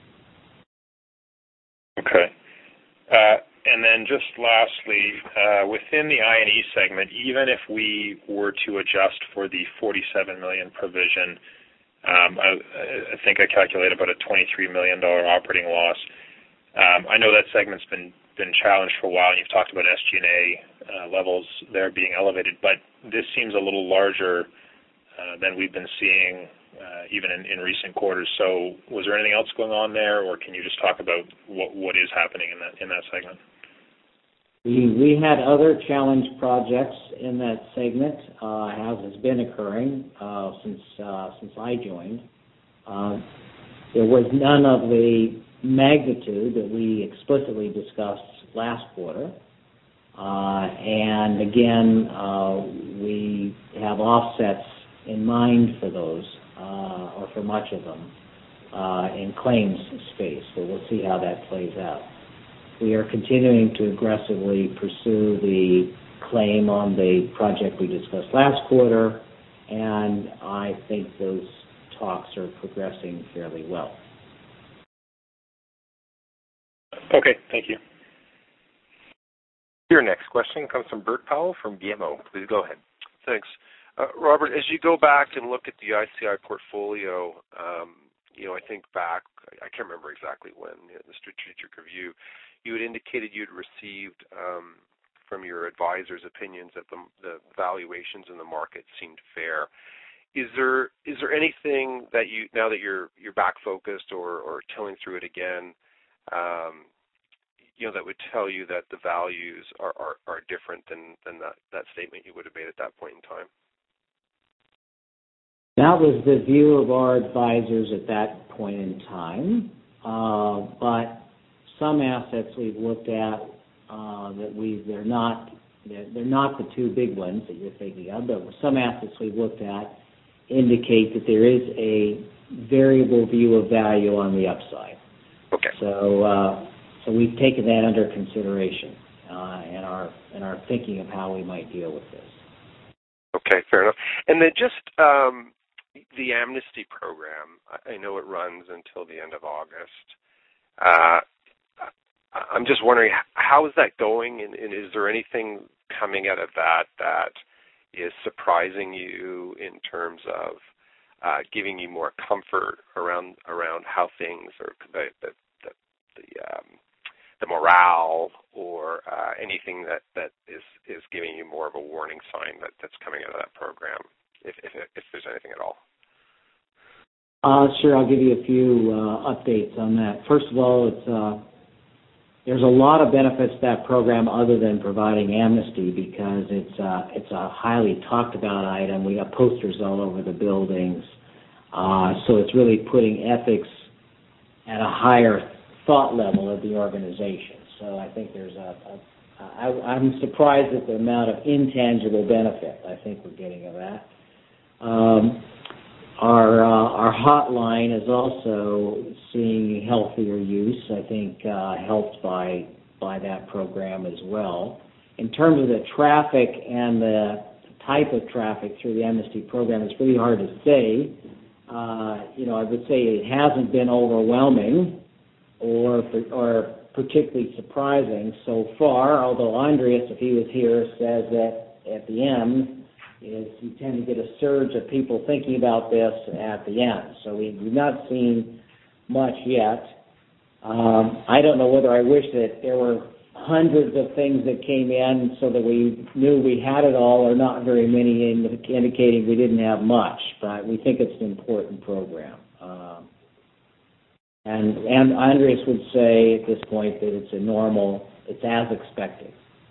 Okay. Uh, and then just lastly, uh, within the I and E segment, even if we were to adjust for the forty-seven million dollars provision, um, I, I think I calculated about a twenty-three million dollars operating loss. Um, I know that segment's been, been challenged for a while, and you've talked about S G and A uh, levels there being elevated, but this seems a little larger uh, than we've been seeing uh, even in, in recent quarters. So was there anything else going on there, or can you just talk about what, what is happening in that in that segment? We, we had other challenge projects in that segment, uh, as has been occurring uh, since uh, since I joined. Uh, there was none of the magnitude that we explicitly discussed last quarter. Uh, and again, uh, we have offsets in mind for those, uh, or for much of them, uh, in claims space. So we'll see how that plays out. We are continuing to aggressively pursue the claim on the project we discussed last quarter, and I think those talks are progressing fairly well. Okay, thank you. Your next question comes from Bert Powell from B M O. Please go ahead. Thanks. Uh, Robert, as you go back and look at the I C I portfolio, um, you know, I think back, I can't remember exactly when, in the strategic review, you had indicated you'd received um, from your advisors' opinions that the, the valuations in the market seemed fair. Is there is there anything that you, now that you're you're back focused or, or tilling through it again, um, you know, that would tell you that the values are, are, are different than, than that, that statement you would have made at that point in time? That was the view of our advisors at that point in time. Uh, but some assets we've looked at uh, that we they're not they're, they're not the two big ones that you're thinking of, but some assets we've looked at indicate that there is a variable view of value on the upside. Okay. So uh, so we've taken that under consideration uh, in our in our thinking of how we might deal with this. Okay, fair enough. And then just um, the amnesty program, I know it runs until the end of August. Uh, I'm just wondering, how is that going, and, and is there anything coming out of that that is surprising you in terms of uh, giving you more comfort around around how things are, the the the, the, um, the morale, or uh, anything that, that is, is giving you more of a warning sign that, that's coming out of that program, if if, if there's anything at all? Uh, sure, I'll give you a few uh, updates on that. First of all, it's uh, there's a lot of benefits to that program other than providing amnesty, because it's uh, it's a highly talked about item. We have posters all over the buildings, uh, so it's really putting ethics at a higher thought level of the organization. So I think there's a, a I, I'm surprised at the amount of intangible benefit I think we're getting of that. Um, Our uh, our hotline is also seeing healthier use, I think, uh, helped by by that program as well. In terms of the traffic and the type of traffic through the amnesty program, it's really hard to say. Uh, you know, I would say it hasn't been overwhelming or or particularly surprising so far, although Andreas, if he was here, says that at the end, is you tend to get a surge of people thinking about this at the end. So we, we've not seen much yet. Um, I don't know whether I wish that there were hundreds of things that came in so that we knew we had it all, or not very many indicating we didn't have much. But we think it's an important program. Um, and, and Andreas would say at this point that it's a normal, it's as expected.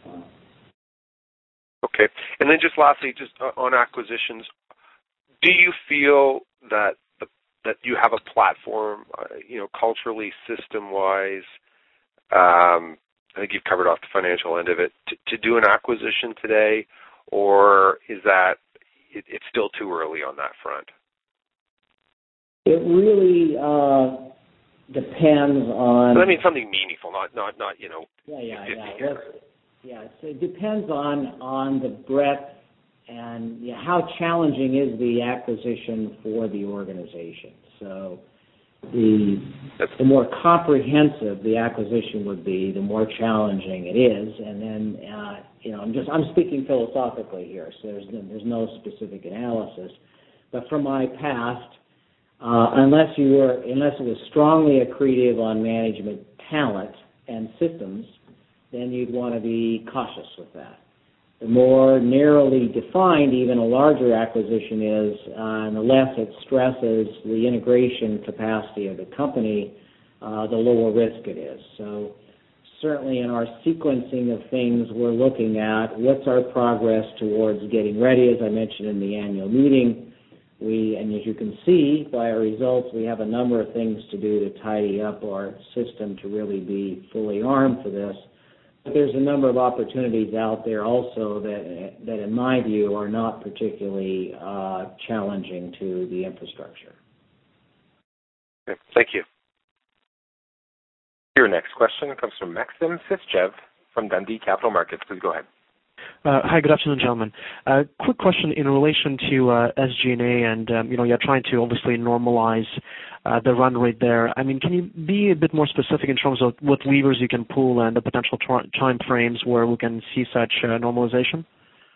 Okay. And then just lastly, just on acquisitions, do you feel that the, that you have a platform, uh, you know, culturally, system-wise, um, I think you've covered off the financial end of it, to, to do an acquisition today, or is that it, it's still too early on that front? It really uh, depends on... But I mean something meaningful, not, not, not you know, yeah, yeah, fifty yeah. years. Yeah, so it depends on, on the breadth and you know, how challenging is the acquisition for the organization. So the the more comprehensive the acquisition would be, the more challenging it is. And then uh, you know, I'm just I'm speaking philosophically here, so there's no, there's no specific analysis. But from my past, uh, unless you were unless it was strongly accretive on management talent and systems, then you'd want to be cautious with that. The more narrowly defined even a larger acquisition is, uh, and the less it stresses the integration capacity of the company, uh, the lower risk it is. So certainly in our sequencing of things, we're looking at what's our progress towards getting ready. As I mentioned in the annual meeting, we, and as you can see by our results, we have a number of things to do to tidy up our system to really be fully armed for this. But there's a number of opportunities out there also that, that in my view, are not particularly uh, challenging to the infrastructure. Okay. Thank you. Your next question comes from Maxim Sytchev from Dundee Capital Markets. Please go ahead. Uh, hi, good afternoon, gentlemen. Uh, quick question in relation to uh, S G and A, and um, you know, you're trying to obviously normalize uh, the run rate there. I mean, can you be a bit more specific in terms of what levers you can pull and the potential t- time frames where we can see such uh, normalization?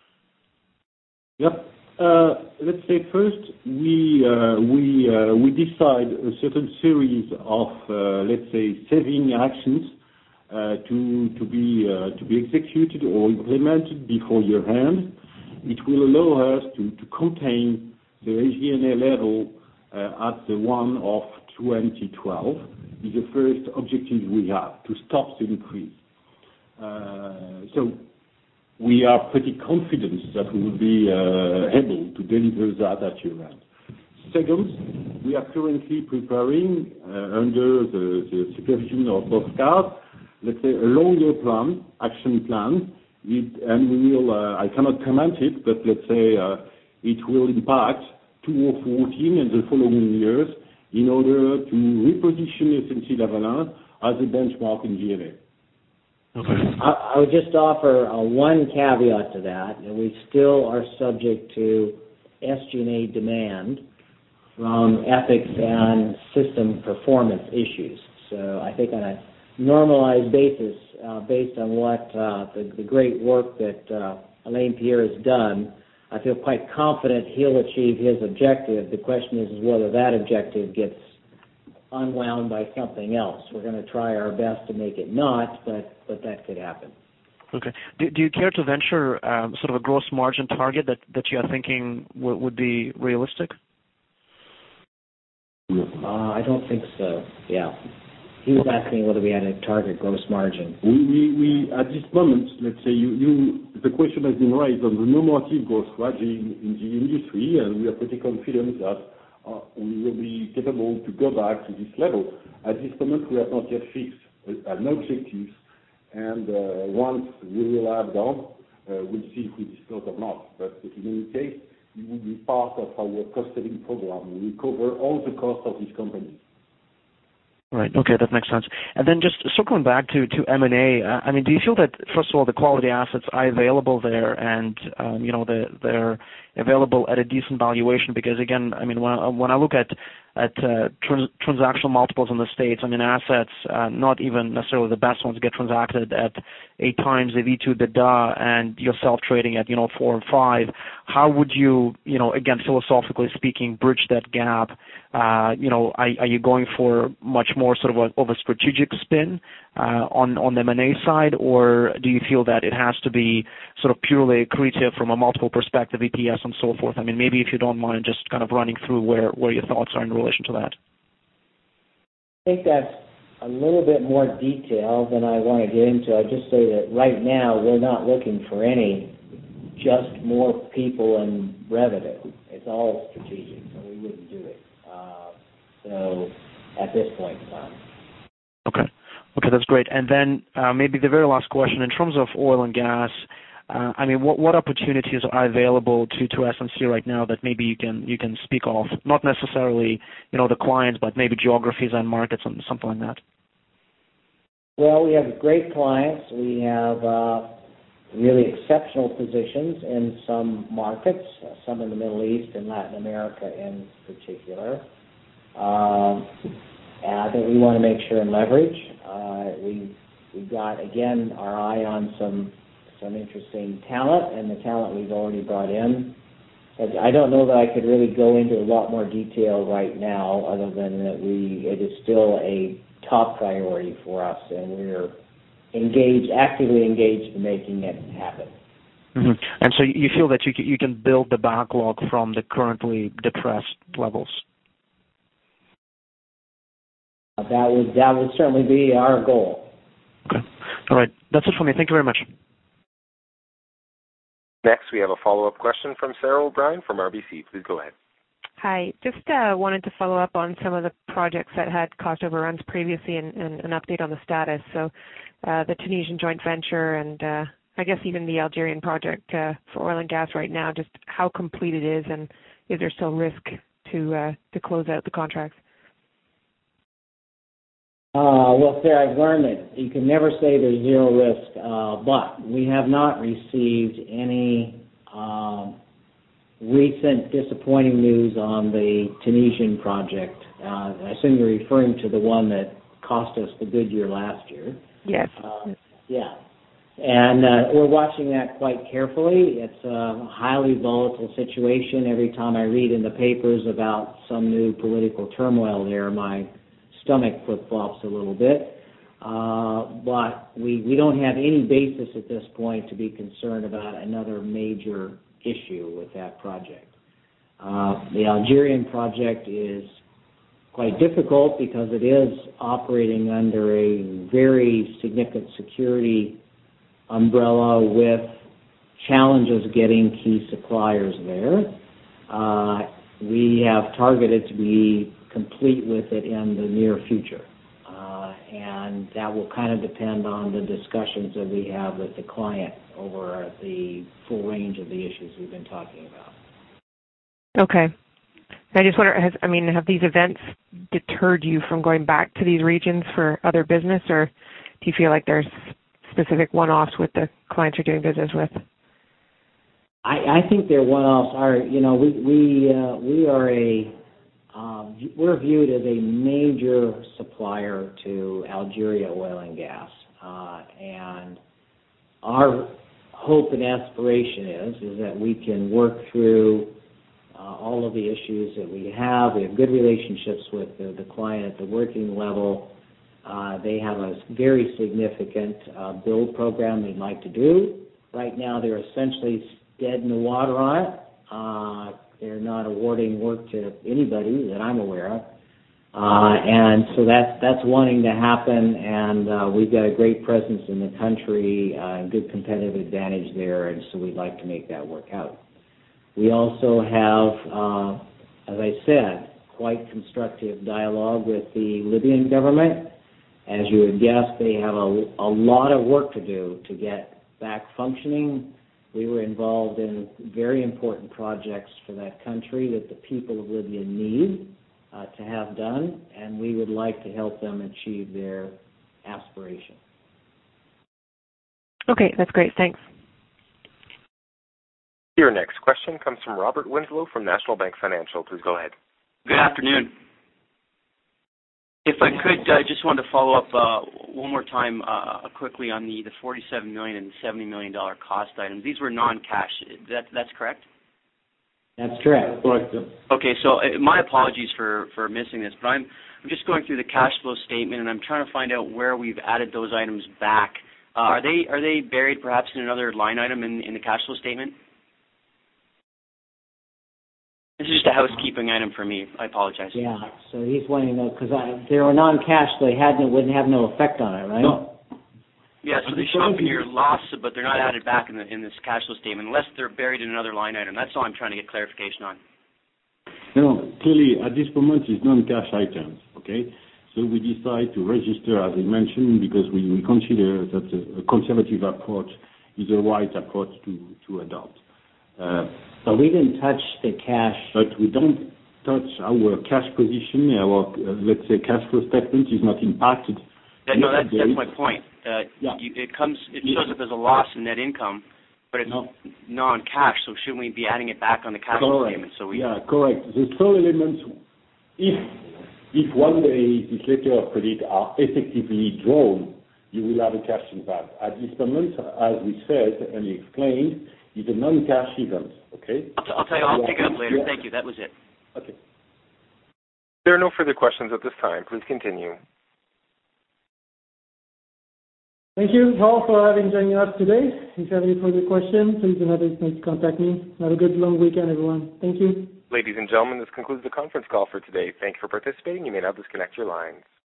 Yep. Uh, let's say first we uh, we uh, we decide a certain series of uh, let's say saving actions uh, to to be uh, to be executed or implemented before year end. It will allow us to, to contain the S G and A level uh, at the one of twenty twelve. Is the first objective we have, to stop the increase. Uh, so. We are pretty confident that we will be uh, able to deliver that at year end. Second, we are currently preparing, uh, under the, the supervision of Oscar, let's say a longer plan, action plan, it, and we will, uh, I cannot comment it, but let's say uh, it will impact two thousand fourteen and the following years in order to reposition S N C-Lavalin as a benchmark in G N A. Okay. I, I would just offer uh, one caveat to that, and we still are subject to S G and A demand from ethics and system performance issues. So I think on a normalized basis, uh, based on what uh, the, the great work that uh, Alain Pierre has done, I feel quite confident he'll achieve his objective. The question is whether that objective gets unwound by something else. We're going to try our best to make it not, but, but that could happen. Okay. Do, do you care to venture um, sort of a gross margin target that, that you are thinking w- would be realistic? Uh, I don't think so, yeah. He was asking whether we had a target gross margin. We, we, we at this moment, let's say, you, you, the question has been raised on the normative growth strategy in, in the industry, and we are pretty confident that uh, we will be capable to go back to this level. At this moment, we have not yet fixed uh, an objective, and uh, once we will have done, uh, we'll see if we disclose or not. But in any case, it will be part of our cost-saving program. We will cover all the costs of this company. Right. Okay, that makes sense. And then just circling back to, to M and A, uh, I mean, do you feel that, first of all, the quality assets are available there and, um, you know, the, they're available at a decent valuation? Because, again, I mean, when I, when I look at, at uh, trans- transactional multiples in the States, I mean, assets, uh, not even necessarily the best ones, get transacted at eight times the V two EBITDA and yourself trading at, you know, four or five. How would you, you know, again, philosophically speaking, bridge that gap? Uh, you know, are, are you going for much more sort of a, of a strategic spin uh, on, on the M and A side, or do you feel that it has to be sort of purely accretive from a multiple perspective, E P S and so forth? I mean, maybe if you don't mind just kind of running through where, where your thoughts are in relation to that. I think that's a little bit more detail than I want to get into. I'd just say that right now we're not looking for any just more people and revenue. It's all strategic, so we wouldn't do it. Uh, so at this point in time. Okay. Okay, that's great. And then uh, maybe the very last question, in terms of oil and gas, uh, I mean, what, what opportunities are available to, to S N C right now that maybe you can you can speak of? Not necessarily, you know, the clients, but maybe geographies and markets and something like that. Well, we have great clients. We have uh, really exceptional positions in some markets, uh, some in the Middle East and Latin America in particular. Um, and I think we want to make sure and leverage. Uh, we we've got again our eye on some some interesting talent, and the talent we've already brought in. But I don't know that I could really go into a lot more detail right now, other than that we it is still a top priority for us, and we're engaged, actively engaged in making it happen. Mm-hmm. And so you feel that you can, you can build the backlog from the currently depressed levels? That would that would certainly be our goal. Okay. All right. That's it for me. Thank you very much. Next, we have a follow-up question from Sarah O'Brien from R B C. Please go ahead. Hi. Just uh, wanted to follow up on some of the projects that had cost overruns previously and, and an update on the status. So uh, the Tunisian joint venture and uh, I guess even the Algerian project uh, for oil and gas right now, just how complete it is and is there still risk to uh, to close out the contracts? Uh, well, Sarah, I've learned that you can never say there's zero risk, uh, but we have not received any um, recent disappointing news on the Tunisian project. Uh, I assume you're referring to the one that cost us the good year last year. Yes. Uh, yeah. And uh, we're watching that quite carefully. It's a highly volatile situation. Every time I read in the papers about some new political turmoil there, my stomach flip-flops a little bit. Uh, but we, we don't have any basis at this point to be concerned about another major issue with that project. Uh, the Algerian project is quite difficult because it is operating under a very significant security umbrella with challenges getting key suppliers there. Uh, we have targeted to be complete with it in the near future. Uh, and that will kind of depend on the discussions that we have with the client over the full range of the issues we've been talking about. Okay. I just wonder, has, I mean, have these events deterred you from going back to these regions for other business, or do you feel like there's specific one-offs with the clients you're doing business with? I, I think they're one-offs. Are you know we we uh, we are a um, we're viewed as a major supplier to Algeria oil and gas, uh, and our hope and aspiration is is that we can work through Uh, all of the issues that we have. We have good relationships with the, the client at the working level. Uh, they have a very significant uh, build program they'd like to do. Right now they're essentially dead in the water on it. Uh, they're not awarding work to anybody that I'm aware of. Uh, and so that's, that's wanting to happen, and uh, we've got a great presence in the country, uh, good competitive advantage there, and so we'd like to make that work out. We also have, uh, as I said, quite constructive dialogue with the Libyan government. As you would guess, they have a, a lot of work to do to get back functioning. We were involved in very important projects for that country that the people of Libya need uh, to have done, and we would like to help them achieve their aspiration. Okay, that's great. Thanks. Your next question comes from Robert Winslow from National Bank Financial. Please go ahead. Good afternoon. If I could, I uh, just wanted to follow up uh, one more time uh, quickly on the, the forty-seven million dollars and the seventy million dollars cost items. These were non-cash. That, that's correct? That's correct. Correct. Okay, so uh, my apologies for, for missing this, but I'm, I'm just going through the cash flow statement, and I'm trying to find out where we've added those items back. Uh, are they are they buried perhaps in another line item in, in the cash flow statement? This is just a housekeeping item for me. I apologize. Yeah, so he's wanting to know, because they were non-cash, so they had no, wouldn't have no effect on it, right? No. Yeah, so they show up in your loss, but they're not added back in, the, in this cash flow statement unless they're buried in another line item. That's all I'm trying to get clarification on. No, clearly, at this moment, it's non-cash items, okay? So we decide to register, as I mentioned, because we, we consider that a, a conservative approach is the right approach to, to adopt. Uh, So we didn't touch the cash. But we don't touch our cash position. Our, uh, let's say, cash flow statement is not impacted. That, no, that's, that's my point. Uh, yeah. you, it comes, it shows up as a loss in net income, but it's no. non-cash. So shouldn't we be adding it back on the cash flow statement? So we. Yeah, correct. The sole elements, if if one day these letters of credit are effectively drawn, you will have a cash impact. At this moment, as we said and explained, it's a non-cash event, okay? I'll, t- I'll tell you, I'll pick it up later. Yeah. Thank you. That was it. Okay. There are no further questions at this time. Please continue. Thank you all for having joined us today. If you have any further questions, please do not hesitate to contact me. Have a good long weekend, everyone. Thank you. Ladies and gentlemen, this concludes the conference call for today. Thank you for participating. You may now disconnect your lines.